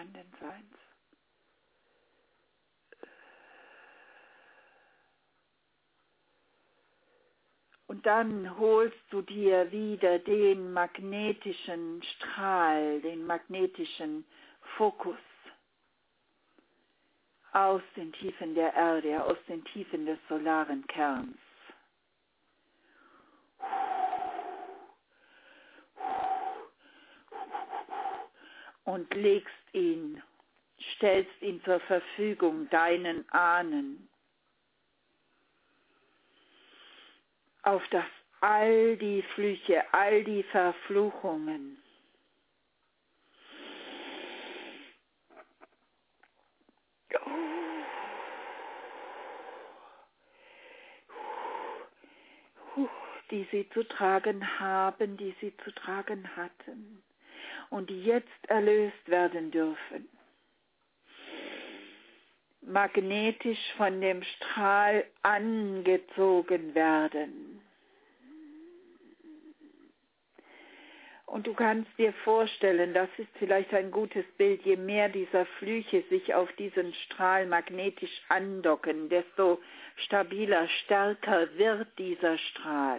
Einverstandenseins. Und dann holst du dir wieder den magnetischen Strahl, den magnetischen Fokus aus den Tiefen der Erde, aus den Tiefen des solaren Kerns. Und legst ihn, stellst ihn zur Verfügung deinen Ahnen, auf dass all die Flüche, all die Verfluchungen die sie zu tragen haben, die sie zu tragen hatten und die jetzt erlöst werden dürfen, magnetisch von dem Strahl angezogen werden. Und du kannst dir vorstellen, das ist vielleicht ein gutes Bild, je mehr dieser Flüche sich auf diesen Strahl magnetisch andocken, desto stabiler, stärker wird dieser Strahl.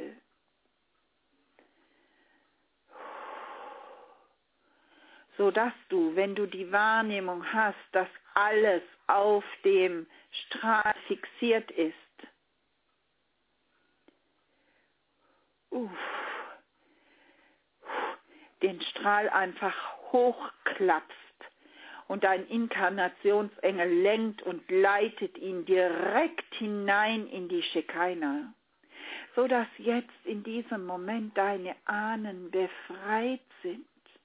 Sodass du, wenn du die Wahrnehmung hast, dass alles auf dem Strahl fixiert ist, uff, den Strahl einfach hochklappst und dein Inkarnationsengel lenkt und leitet ihn direkt hinein in die Shekinah, sodass jetzt in diesem Moment deine Ahnen befreit sind.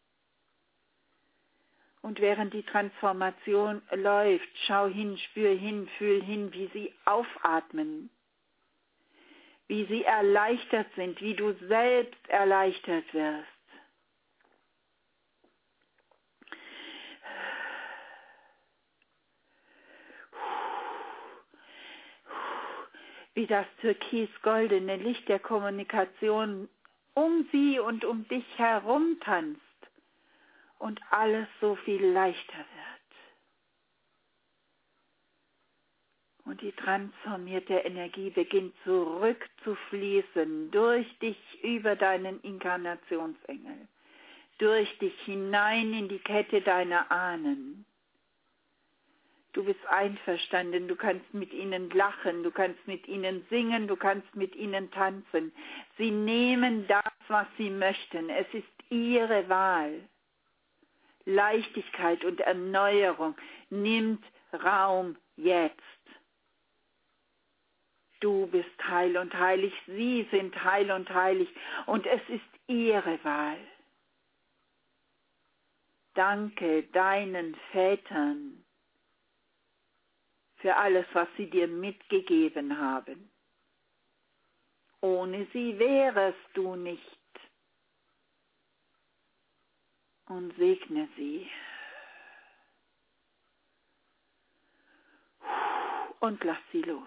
Und während die Transformation läuft, schau hin, spür hin, fühl hin, wie sie aufatmen, wie sie erleichtert sind, wie du selbst erleichtert wirst. Wie das türkis-goldene Licht der Kommunikation um sie und um dich herum tanzt und alles so viel leichter wird. Und die transformierte Energie beginnt zurückzufließen durch dich über deinen Inkarnationsengel, durch dich hinein in die Kette deiner Ahnen. Du bist einverstanden, du kannst mit ihnen lachen, du kannst mit ihnen singen, du kannst mit ihnen tanzen. Sie nehmen das, was sie möchten. Es ist ihre Wahl. Leichtigkeit und Erneuerung nimmt Raum jetzt. Du bist heil und heilig, sie sind heil und heilig und es ist ihre Wahl. Danke deinen Vätern für alles, was sie dir mitgegeben haben. Ohne sie wärest du nicht. Und segne sie. Und lass sie los.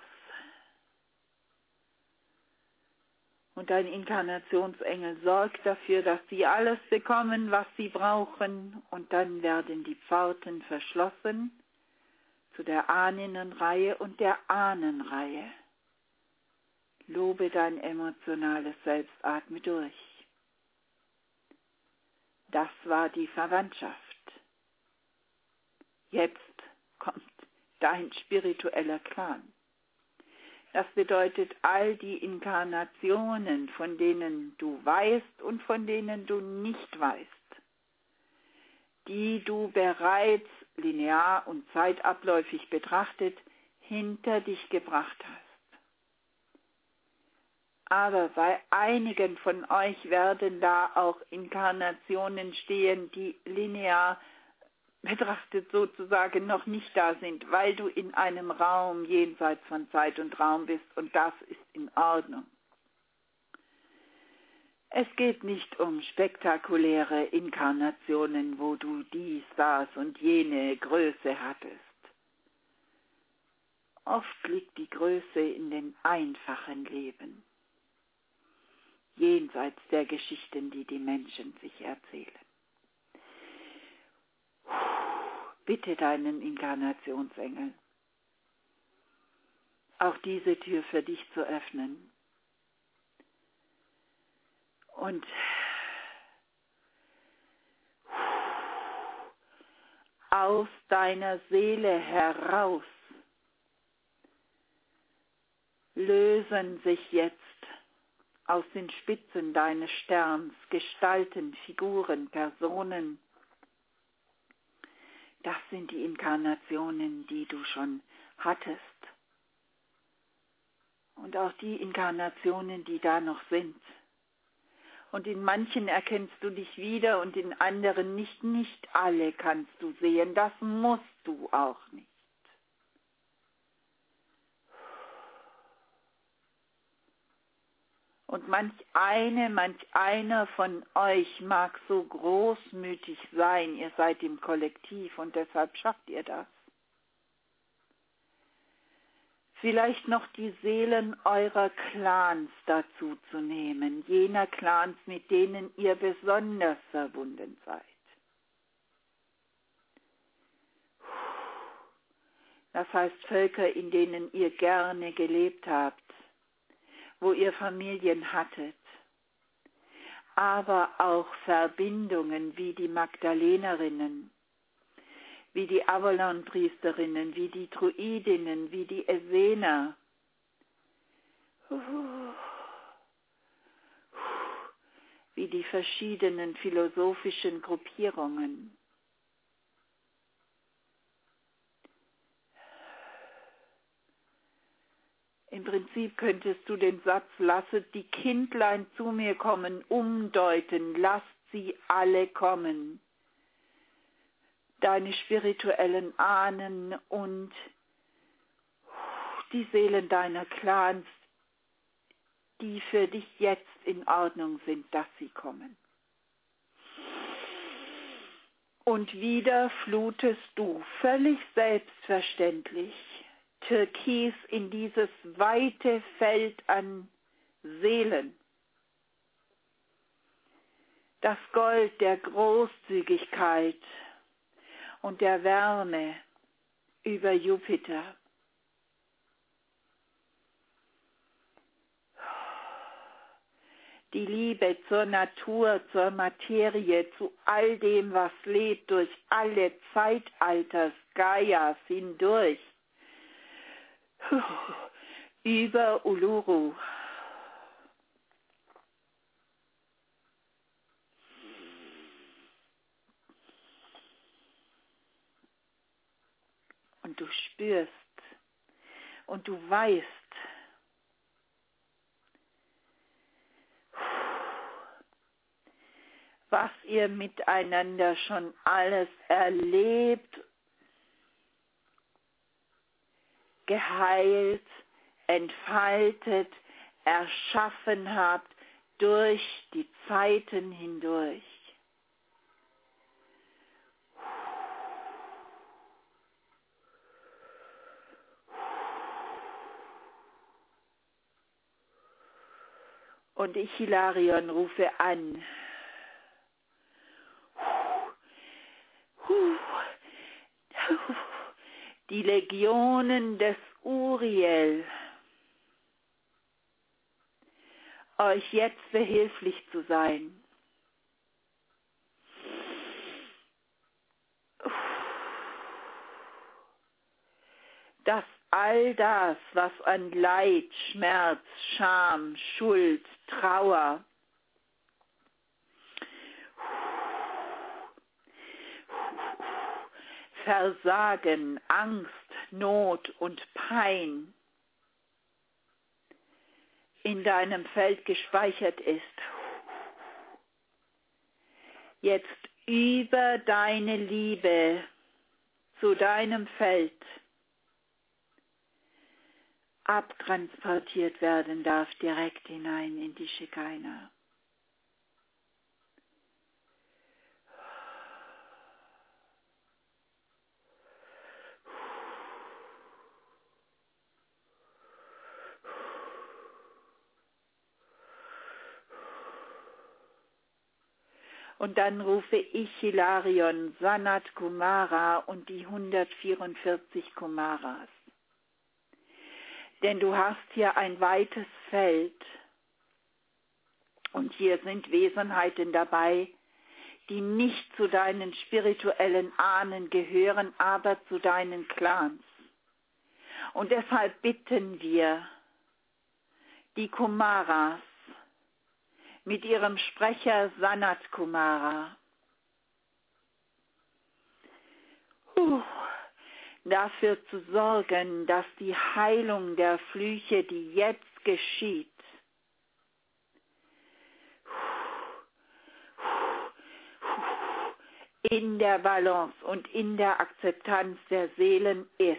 Und dein Inkarnationsengel sorgt dafür, dass sie alles bekommen, was sie brauchen. Und dann werden die Pforten verschlossen zu der Ahnenreihe und der Ahnenreihe. Lobe dein emotionales Selbst, atme durch. Das war die Verwandtschaft. Jetzt kommt dein spiritueller Clan. Das bedeutet all die Inkarnationen, von denen du weißt und von denen du nicht weißt, die du bereits linear und zeitabläufig betrachtet hinter dich gebracht hast. Aber bei einigen von euch werden da auch Inkarnationen stehen, die linear betrachtet sozusagen noch nicht da sind, weil du in einem Raum jenseits von Zeit und Raum bist und das ist in Ordnung. Es geht nicht um spektakuläre Inkarnationen, wo du dies, das und jene Größe hattest. Oft liegt die Größe in den einfachen Leben, jenseits der Geschichten, die die Menschen sich erzählen. Bitte deinen Inkarnationsengel, auch diese Tür für dich zu öffnen. Und aus deiner Seele heraus lösen sich jetzt aus den Spitzen deines Sterns Gestalten, Figuren, Personen. Das sind die Inkarnationen, die du schon hattest. Und auch die Inkarnationen, die da noch sind. Und in manchen erkennst du dich wieder und in anderen nicht. Nicht alle kannst du sehen. Das musst du auch nicht. Und manch eine, manch einer von euch mag so großmütig sein. Ihr seid im Kollektiv und deshalb schafft ihr das. Vielleicht noch die Seelen eurer Clans dazu zu nehmen, jener Clans, mit denen ihr besonders verbunden seid. Das heißt Völker, in denen ihr gerne gelebt habt, wo ihr Familien hattet, aber auch Verbindungen wie die Magdalenerinnen, wie die Avalon-Priesterinnen, wie die Druidinnen, wie die Essener, wie die verschiedenen philosophischen Gruppierungen. Im Prinzip könntest du den Satz, lasset die Kindlein zu mir kommen, umdeuten, lasst sie alle kommen. Deine spirituellen Ahnen und die Seelen deiner Clans, die für dich jetzt in Ordnung sind, dass sie kommen. Und wieder flutest du völlig selbstverständlich Türkis in dieses weite Feld an Seelen. Das Gold der Großzügigkeit und der Wärme über Jupiter. Die Liebe zur Natur, zur Materie, zu all dem, was lebt, durch alle Zeitalters Gaias hindurch. Über Uluru. Und du spürst und du weißt, was ihr miteinander schon alles erlebt, geheilt, entfaltet, erschaffen habt durch die Zeiten hindurch. Und ich, Hilarion, rufe an. Die Legionen des Uriel, euch jetzt behilflich zu sein. Dass all das, was an Leid, Schmerz, Scham, Schuld, Trauer, Versagen, Angst, Not und Pein in deinem Feld gespeichert ist, jetzt über deine Liebe zu deinem Feld abtransportiert werden darf, direkt hinein in die Shekinah. Und dann rufe ich Hilarion, Sanat Kumara und die hundertvierundvierzig Kumaras. Denn du hast hier ein weites Feld Und hier sind Wesenheiten dabei, die nicht zu deinen spirituellen Ahnen gehören, aber zu deinen Clans. Und deshalb bitten wir die Kumaras mit ihrem Sprecher Sanat Kumara, uh, dafür zu sorgen, dass die Heilung der Flüche, die jetzt geschieht, in der Balance und in der Akzeptanz der Seelen ist.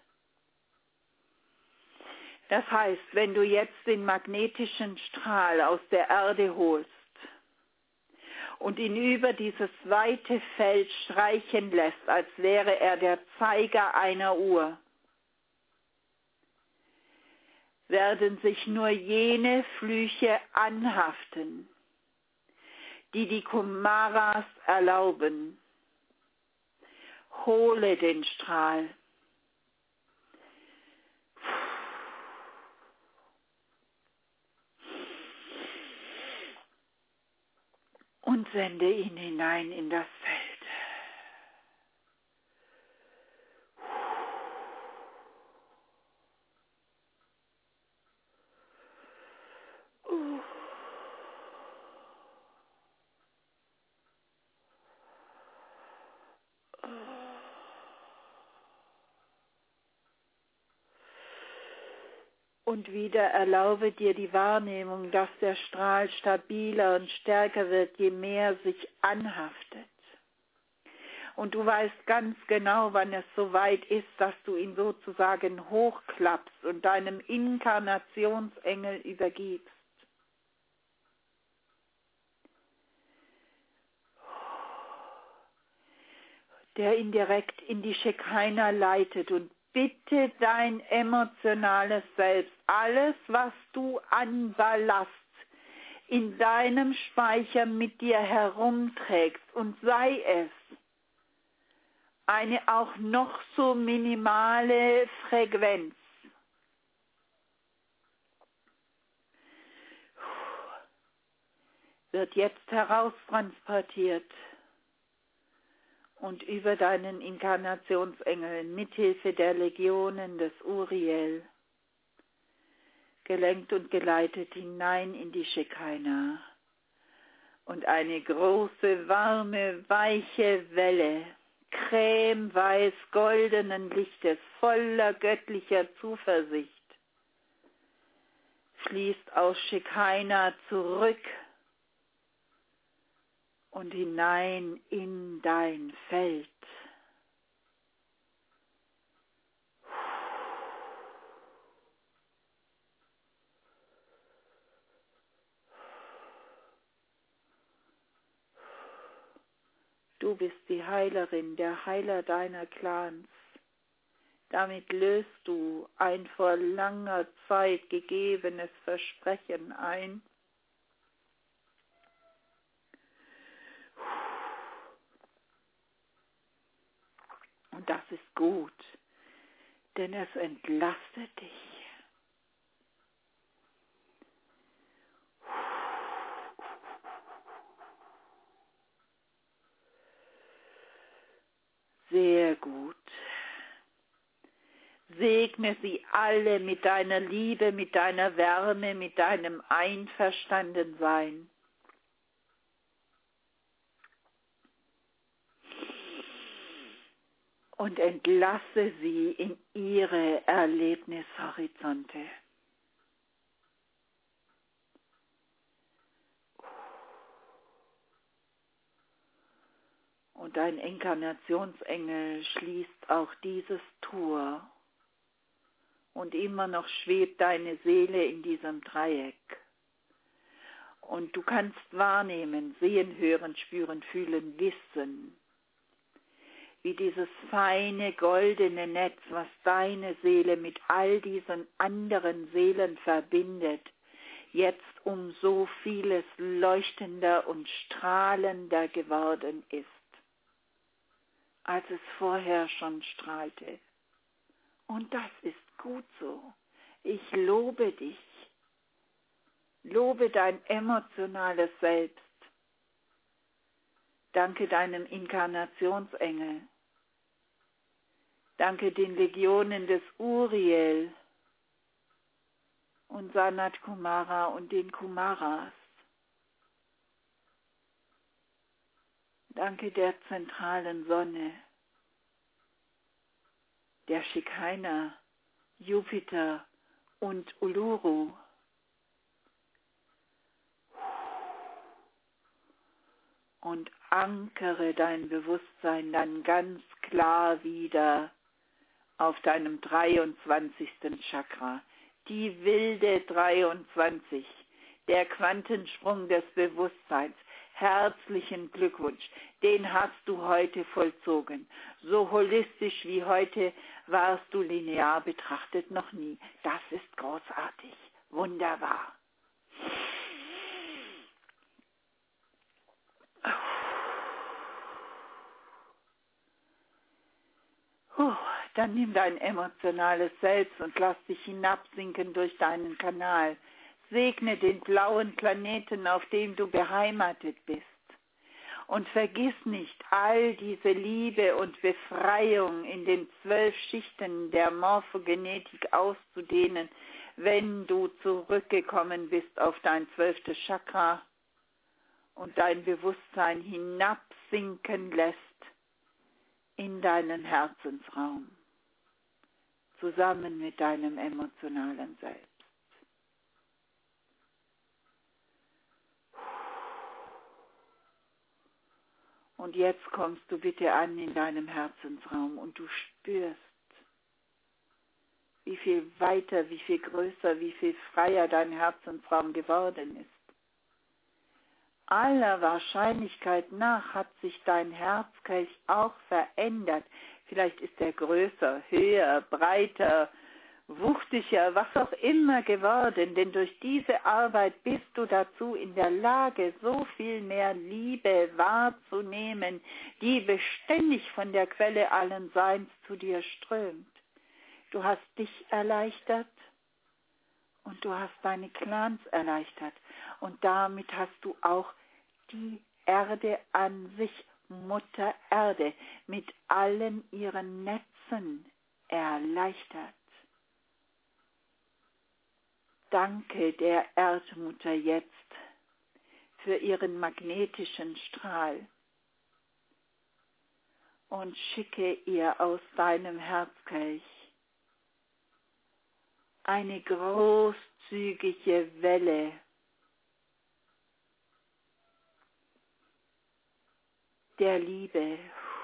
Das heißt, wenn du jetzt den magnetischen Strahl aus der Erde holst und ihn über dieses weite Feld streichen lässt, als wäre er der Zeiger einer Uhr, werden sich nur jene Flüche anhaften, die die Kumaras erlauben. Hole den Strahl. Und sende ihn hinein in das Feld. Uh. Und wieder erlaube dir die Wahrnehmung, dass der Strahl stabiler und stärker wird, je mehr sich anhaftet. Und du weißt ganz genau, wann es so weit ist, dass du ihn sozusagen hochklappst und deinem Inkarnationsengel übergibst. Der ihn direkt in die Shekinah leitet und bitte dein emotionales Selbst, alles, was du an Ballast in deinem Speicher mit dir herumträgst, und sei es eine auch noch so minimale Frequenz, wird jetzt heraustransportiert und über deinen Inkarnationsengel mithilfe der Legionen des Uriel gelenkt und geleitet hinein in die Shekinah. Und eine große, warme, weiche Welle cremeweiß goldenen Lichtes voller göttlicher Zuversicht fließt aus Shekinah zurück und hinein in dein Feld. Du bist die Heilerin, der Heiler deiner Clans. Damit löst du ein vor langer Zeit gegebenes Versprechen ein. Und das ist gut, denn es entlastet dich. Sehr gut. Segne sie alle mit deiner Liebe, mit deiner Wärme, mit deinem Einverstandensein. Und entlasse sie in ihre Erlebnishorizonte. Und dein Inkarnationsengel schließt auch dieses Tor. Und immer noch schwebt deine Seele in diesem Dreieck. Und du kannst wahrnehmen, sehen, hören, spüren, fühlen, wissen, wie dieses feine goldene Netz, was deine Seele mit all diesen anderen Seelen verbindet, jetzt um so vieles leuchtender und strahlender geworden ist, als es vorher schon strahlte. Und das ist gut so. Ich lobe dich. Lobe dein emotionales Selbst. Danke deinem Inkarnationsengel. Danke den Legionen des Uriel und Sanat Kumara und den Kumaras. Danke der zentralen Sonne, der Shekinah, Jupiter und Uluru. Und ankere dein Bewusstsein dann ganz klar wieder auf deinem dreiundzwanzigsten Chakra. Die wilde dreiundzwanzig, der Quantensprung des Bewusstseins. Herzlichen Glückwunsch, den hast du heute vollzogen. So holistisch wie heute warst du linear betrachtet noch nie. Das ist großartig, wunderbar. Puh, dann nimm dein emotionales Selbst und lass dich hinabsinken durch deinen Kanal. Segne den blauen Planeten, auf dem du beheimatet bist. Und vergiss nicht, all diese Liebe und Befreiung in den zwölf Schichten der Morphogenetik auszudehnen, wenn du zurückgekommen bist auf dein zwölftes Chakra und dein Bewusstsein hinabsinken lässt in deinen Herzensraum, zusammen mit deinem emotionalen Selbst. Und jetzt kommst du bitte an in deinem Herzensraum und du spürst, wie viel weiter, wie viel größer, wie viel freier dein Herzensraum geworden ist. Aller Wahrscheinlichkeit nach hat sich dein Herzkelch auch verändert. Vielleicht ist er größer, höher, breiter, wuchtiger, was auch immer geworden, denn durch diese Arbeit bist du dazu in der Lage, so viel mehr Liebe wahrzunehmen, die beständig von der Quelle allen Seins zu dir strömt. Du hast dich erleichtert und du hast deine Clans erleichtert und damit hast du auch die Erde an sich, Mutter Erde, mit allen ihren Netzen erleichtert. Danke der Erdmutter jetzt für ihren magnetischen Strahl und schicke ihr aus deinem Herzkelch eine großzügige Welle der Liebe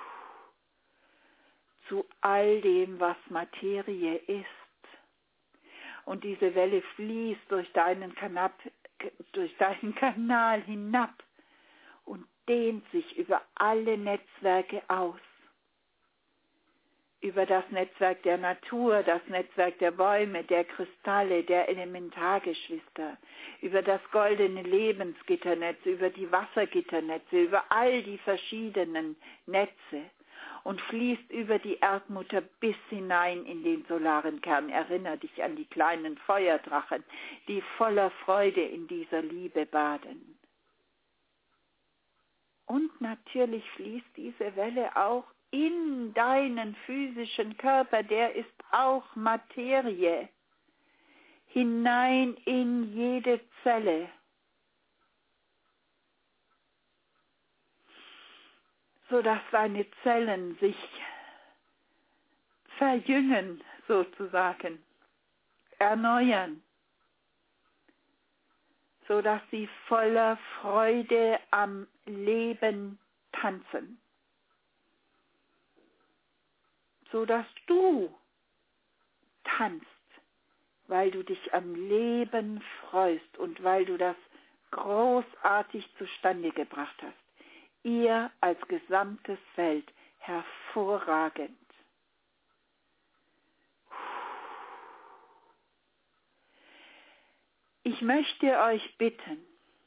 zu all dem, was Materie ist. Und diese Welle fließt durch deinen, Kanab, durch deinen Kanal hinab und dehnt sich über alle Netzwerke aus. Über das Netzwerk der Natur, das Netzwerk der Bäume, der Kristalle, der Elementargeschwister, über das goldene Lebensgitternetz, über die Wassergitternetze, über all die verschiedenen Netze. Und fließt über die Erdmutter bis hinein in den solaren Kern. Erinnere dich an die kleinen Feuerdrachen, die voller Freude in dieser Liebe baden. Und natürlich fließt diese Welle auch in deinen physischen Körper, der ist auch Materie, hinein in jede Zelle. Sodass deine Zellen sich verjüngen, sozusagen, erneuern, sodass sie voller Freude am Leben tanzen, sodass du tanzt, weil du dich am Leben freust und weil du das großartig zustande gebracht hast. Ihr als gesamtes Feld hervorragend. Ich möchte euch bitten,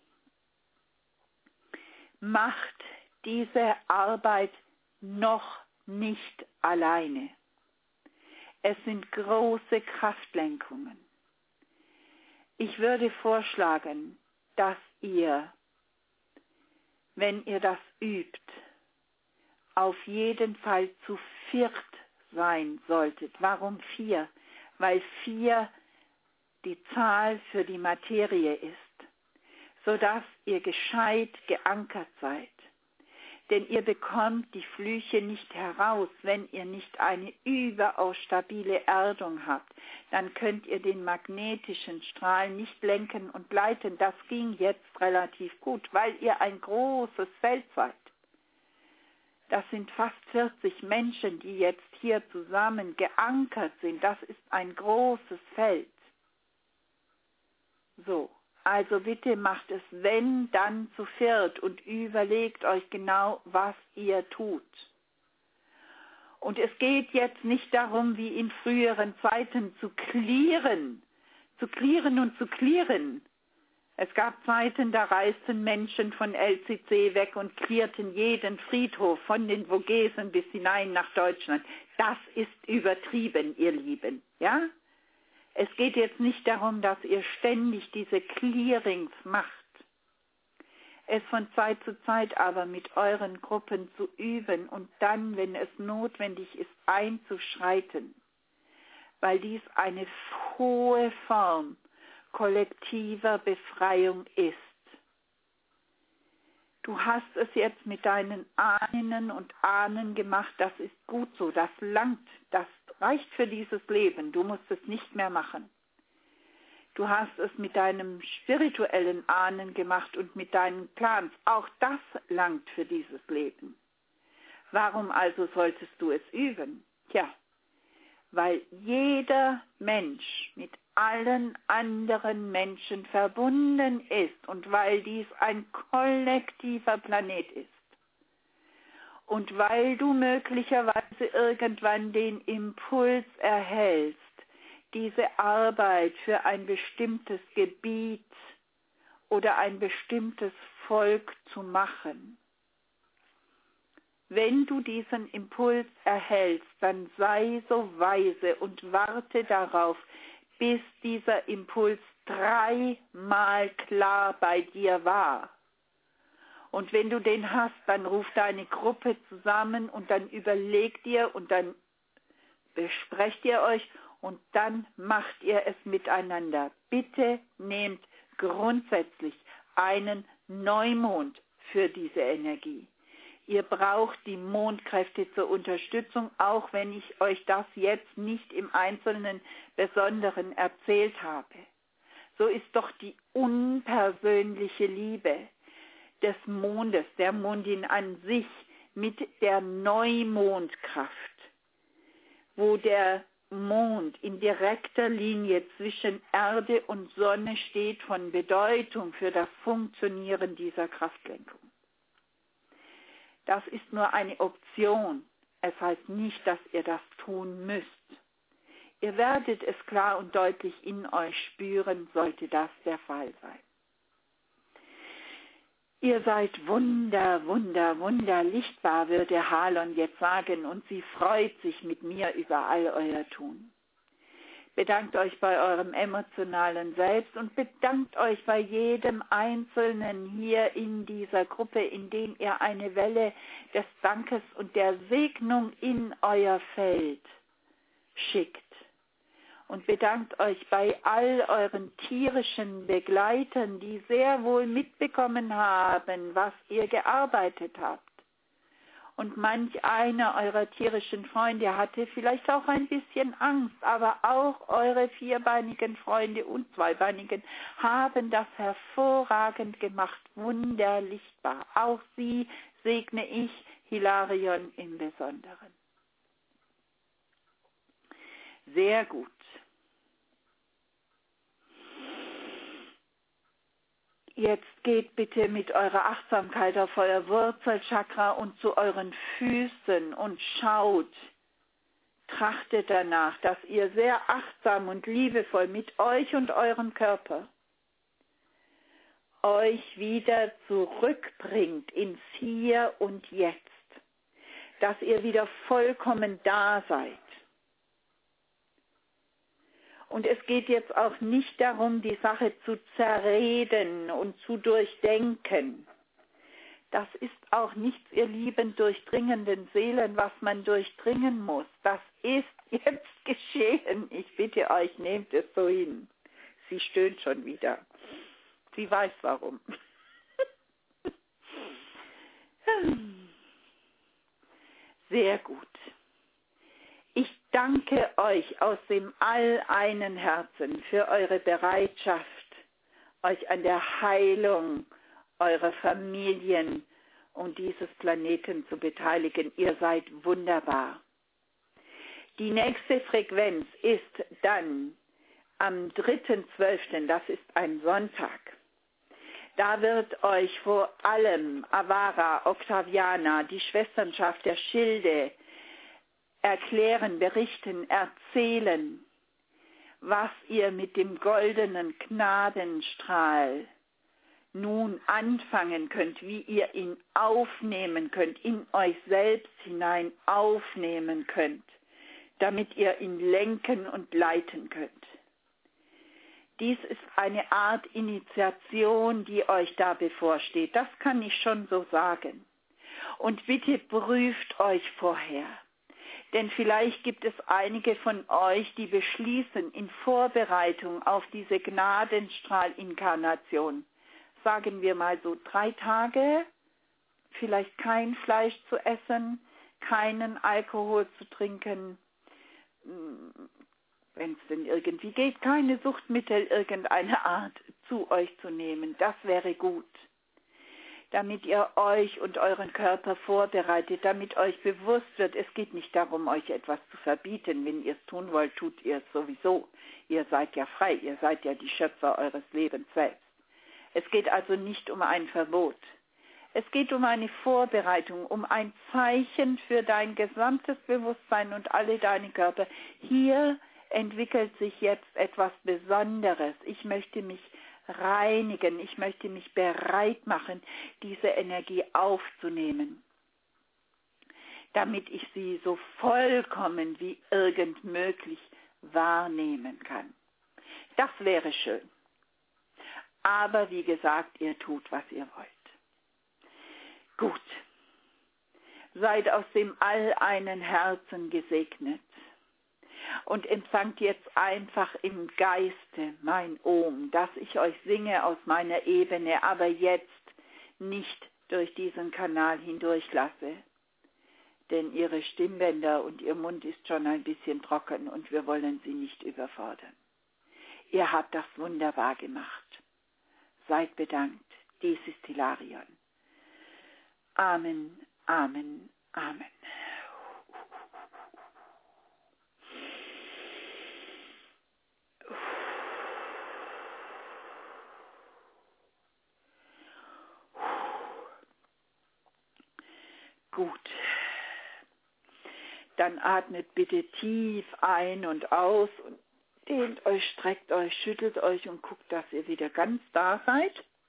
macht diese Arbeit noch nicht alleine. Es sind große Kraftlenkungen. Ich würde vorschlagen, dass ihr, wenn ihr das übt, auf jeden Fall zu viert sein solltet. Warum vier? Weil vier die Zahl für die Materie ist, sodass ihr gescheit geankert seid. Denn ihr bekommt die Flüche nicht heraus, wenn ihr nicht eine überaus stabile Erdung habt. Dann könnt ihr den magnetischen Strahl nicht lenken und leiten. Das ging jetzt relativ gut, weil ihr ein großes Feld seid. Das sind fast vierzig Menschen, die jetzt hier zusammen geankert sind. Das ist ein großes Feld. So. Also bitte macht es, wenn, dann zu viert und überlegt euch genau, was ihr tut. Und es geht jetzt nicht darum, wie in früheren Zeiten zu clearen, zu clearen und zu clearen. Es gab Zeiten, da reisten Menschen von L C C weg und clearten jeden Friedhof von den Vogesen bis hinein nach Deutschland. Das ist übertrieben, ihr Lieben, ja? Es geht jetzt nicht darum, dass ihr ständig diese Clearings macht. Es von Zeit zu Zeit aber mit euren Gruppen zu üben und dann, wenn es notwendig ist, einzuschreiten. Weil dies eine hohe Form kollektiver Befreiung ist. Du hast es jetzt mit deinen Ahnen und Ahnen gemacht, das ist gut so, das langt, das reicht für dieses Leben, du musst es nicht mehr machen. Du hast es mit deinem spirituellen Ahnen gemacht und mit deinen Plans, auch das langt für dieses Leben. Warum also solltest du es üben? Tja, weil jeder Mensch mit allen anderen Menschen verbunden ist und weil dies ein kollektiver Planet ist. Und weil du möglicherweise irgendwann den Impuls erhältst, diese Arbeit für ein bestimmtes Gebiet oder ein bestimmtes Volk zu machen. Wenn du diesen Impuls erhältst, dann sei so weise und warte darauf, bis dieser Impuls dreimal klar bei dir war. Und wenn du den hast, dann ruf deine Gruppe zusammen und dann überlegt ihr und dann besprecht ihr euch und dann macht ihr es miteinander. Bitte nehmt grundsätzlich einen Neumond für diese Energie. Ihr braucht die Mondkräfte zur Unterstützung, auch wenn ich euch das jetzt nicht im Einzelnen Besonderen erzählt habe. So ist doch die unpersönliche Liebe des Mondes, der Mondin an sich, mit der Neumondkraft, wo der Mond in direkter Linie zwischen Erde und Sonne steht, von Bedeutung für das Funktionieren dieser Kraftlenkung. Das ist nur eine Option. Es heißt nicht, dass ihr das tun müsst. Ihr werdet es klar und deutlich in euch spüren, sollte das der Fall sein. Ihr seid wunder, wunder, wunder lichtbar, würde Halon jetzt sagen, und sie freut sich mit mir über all euer Tun. Bedankt euch bei eurem emotionalen Selbst und bedankt euch bei jedem Einzelnen hier in dieser Gruppe, in dem ihr eine Welle des Dankes und der Segnung in euer Feld schickt. Und bedankt euch bei all euren tierischen Begleitern, die sehr wohl mitbekommen haben, was ihr gearbeitet habt. Und manch einer eurer tierischen Freunde hatte vielleicht auch ein bisschen Angst, aber auch eure vierbeinigen Freunde und zweibeinigen haben das hervorragend gemacht, wunderlichtbar. Auch sie segne ich, Hilarion im Besonderen. Sehr gut. Jetzt geht bitte mit eurer Achtsamkeit auf euer Wurzelchakra und zu euren Füßen und schaut, trachtet danach, dass ihr sehr achtsam und liebevoll mit euch und eurem Körper euch wieder zurückbringt ins Hier und Jetzt, dass ihr wieder vollkommen da seid. Und es geht jetzt auch nicht darum, die Sache zu zerreden und zu durchdenken. Das ist auch nichts, ihr lieben, durchdringenden Seelen, was man durchdringen muss. Das ist jetzt geschehen. Ich bitte euch, nehmt es so hin. Sie stöhnt schon wieder. Sie weiß warum. Sehr gut. Ich danke euch aus dem alleinen Herzen für eure Bereitschaft, euch an der Heilung eurer Familien und dieses Planeten zu beteiligen. Ihr seid wunderbar. Die nächste Frequenz ist dann am dritten zwölften, das ist ein Sonntag. Da wird euch vor allem Avara, Octaviana, die Schwesternschaft der Schilde erklären, berichten, erzählen, was ihr mit dem goldenen Gnadenstrahl nun anfangen könnt, wie ihr ihn aufnehmen könnt, in euch selbst hinein aufnehmen könnt, damit ihr ihn lenken und leiten könnt. Dies ist eine Art Initiation, die euch da bevorsteht. Das kann ich schon so sagen. Und bitte prüft euch vorher. Denn vielleicht gibt es einige von euch, die beschließen in Vorbereitung auf diese Gnadenstrahl-Inkarnation, sagen wir mal so drei Tage, vielleicht kein Fleisch zu essen, keinen Alkohol zu trinken, wenn es denn irgendwie geht, keine Suchtmittel irgendeiner Art zu euch zu nehmen. Das wäre gut, damit ihr euch und euren Körper vorbereitet, damit euch bewusst wird, es geht nicht darum, euch etwas zu verbieten. Wenn ihr es tun wollt, tut ihr es sowieso. Ihr seid ja frei, ihr seid ja die Schöpfer eures Lebens selbst. Es geht also nicht um ein Verbot. Es geht um eine Vorbereitung, um ein Zeichen für dein gesamtes Bewusstsein und alle deine Körper. Hier entwickelt sich jetzt etwas Besonderes. Ich möchte mich reinigen, ich möchte mich bereit machen, diese Energie aufzunehmen, damit ich sie so vollkommen wie irgend möglich wahrnehmen kann. Das wäre schön. Aber wie gesagt, ihr tut, was ihr wollt. Gut. Seid aus dem alleinen Herzen gesegnet. Und empfangt jetzt einfach im Geiste mein Om, das ich euch singe aus meiner Ebene, aber jetzt nicht durch diesen Kanal hindurch lasse. Denn ihre Stimmbänder und ihr Mund ist schon ein bisschen trocken und wir wollen sie nicht überfordern. Ihr habt das wunderbar gemacht. Seid bedankt. Dies ist Hilarion. Amen, Amen, Amen. Gut. Dann atmet bitte tief ein und aus und dehnt euch, streckt euch, schüttelt euch und guckt, dass ihr wieder ganz da seid.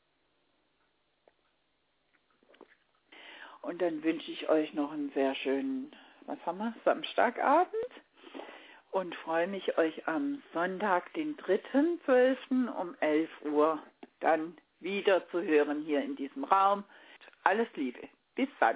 Und dann wünsche ich euch noch einen sehr schönen, was haben wir, Samstagabend und freue mich, euch am Sonntag, den dritten zwölften um elf Uhr dann wieder zu hören hier in diesem Raum. Alles Liebe. Bis dann.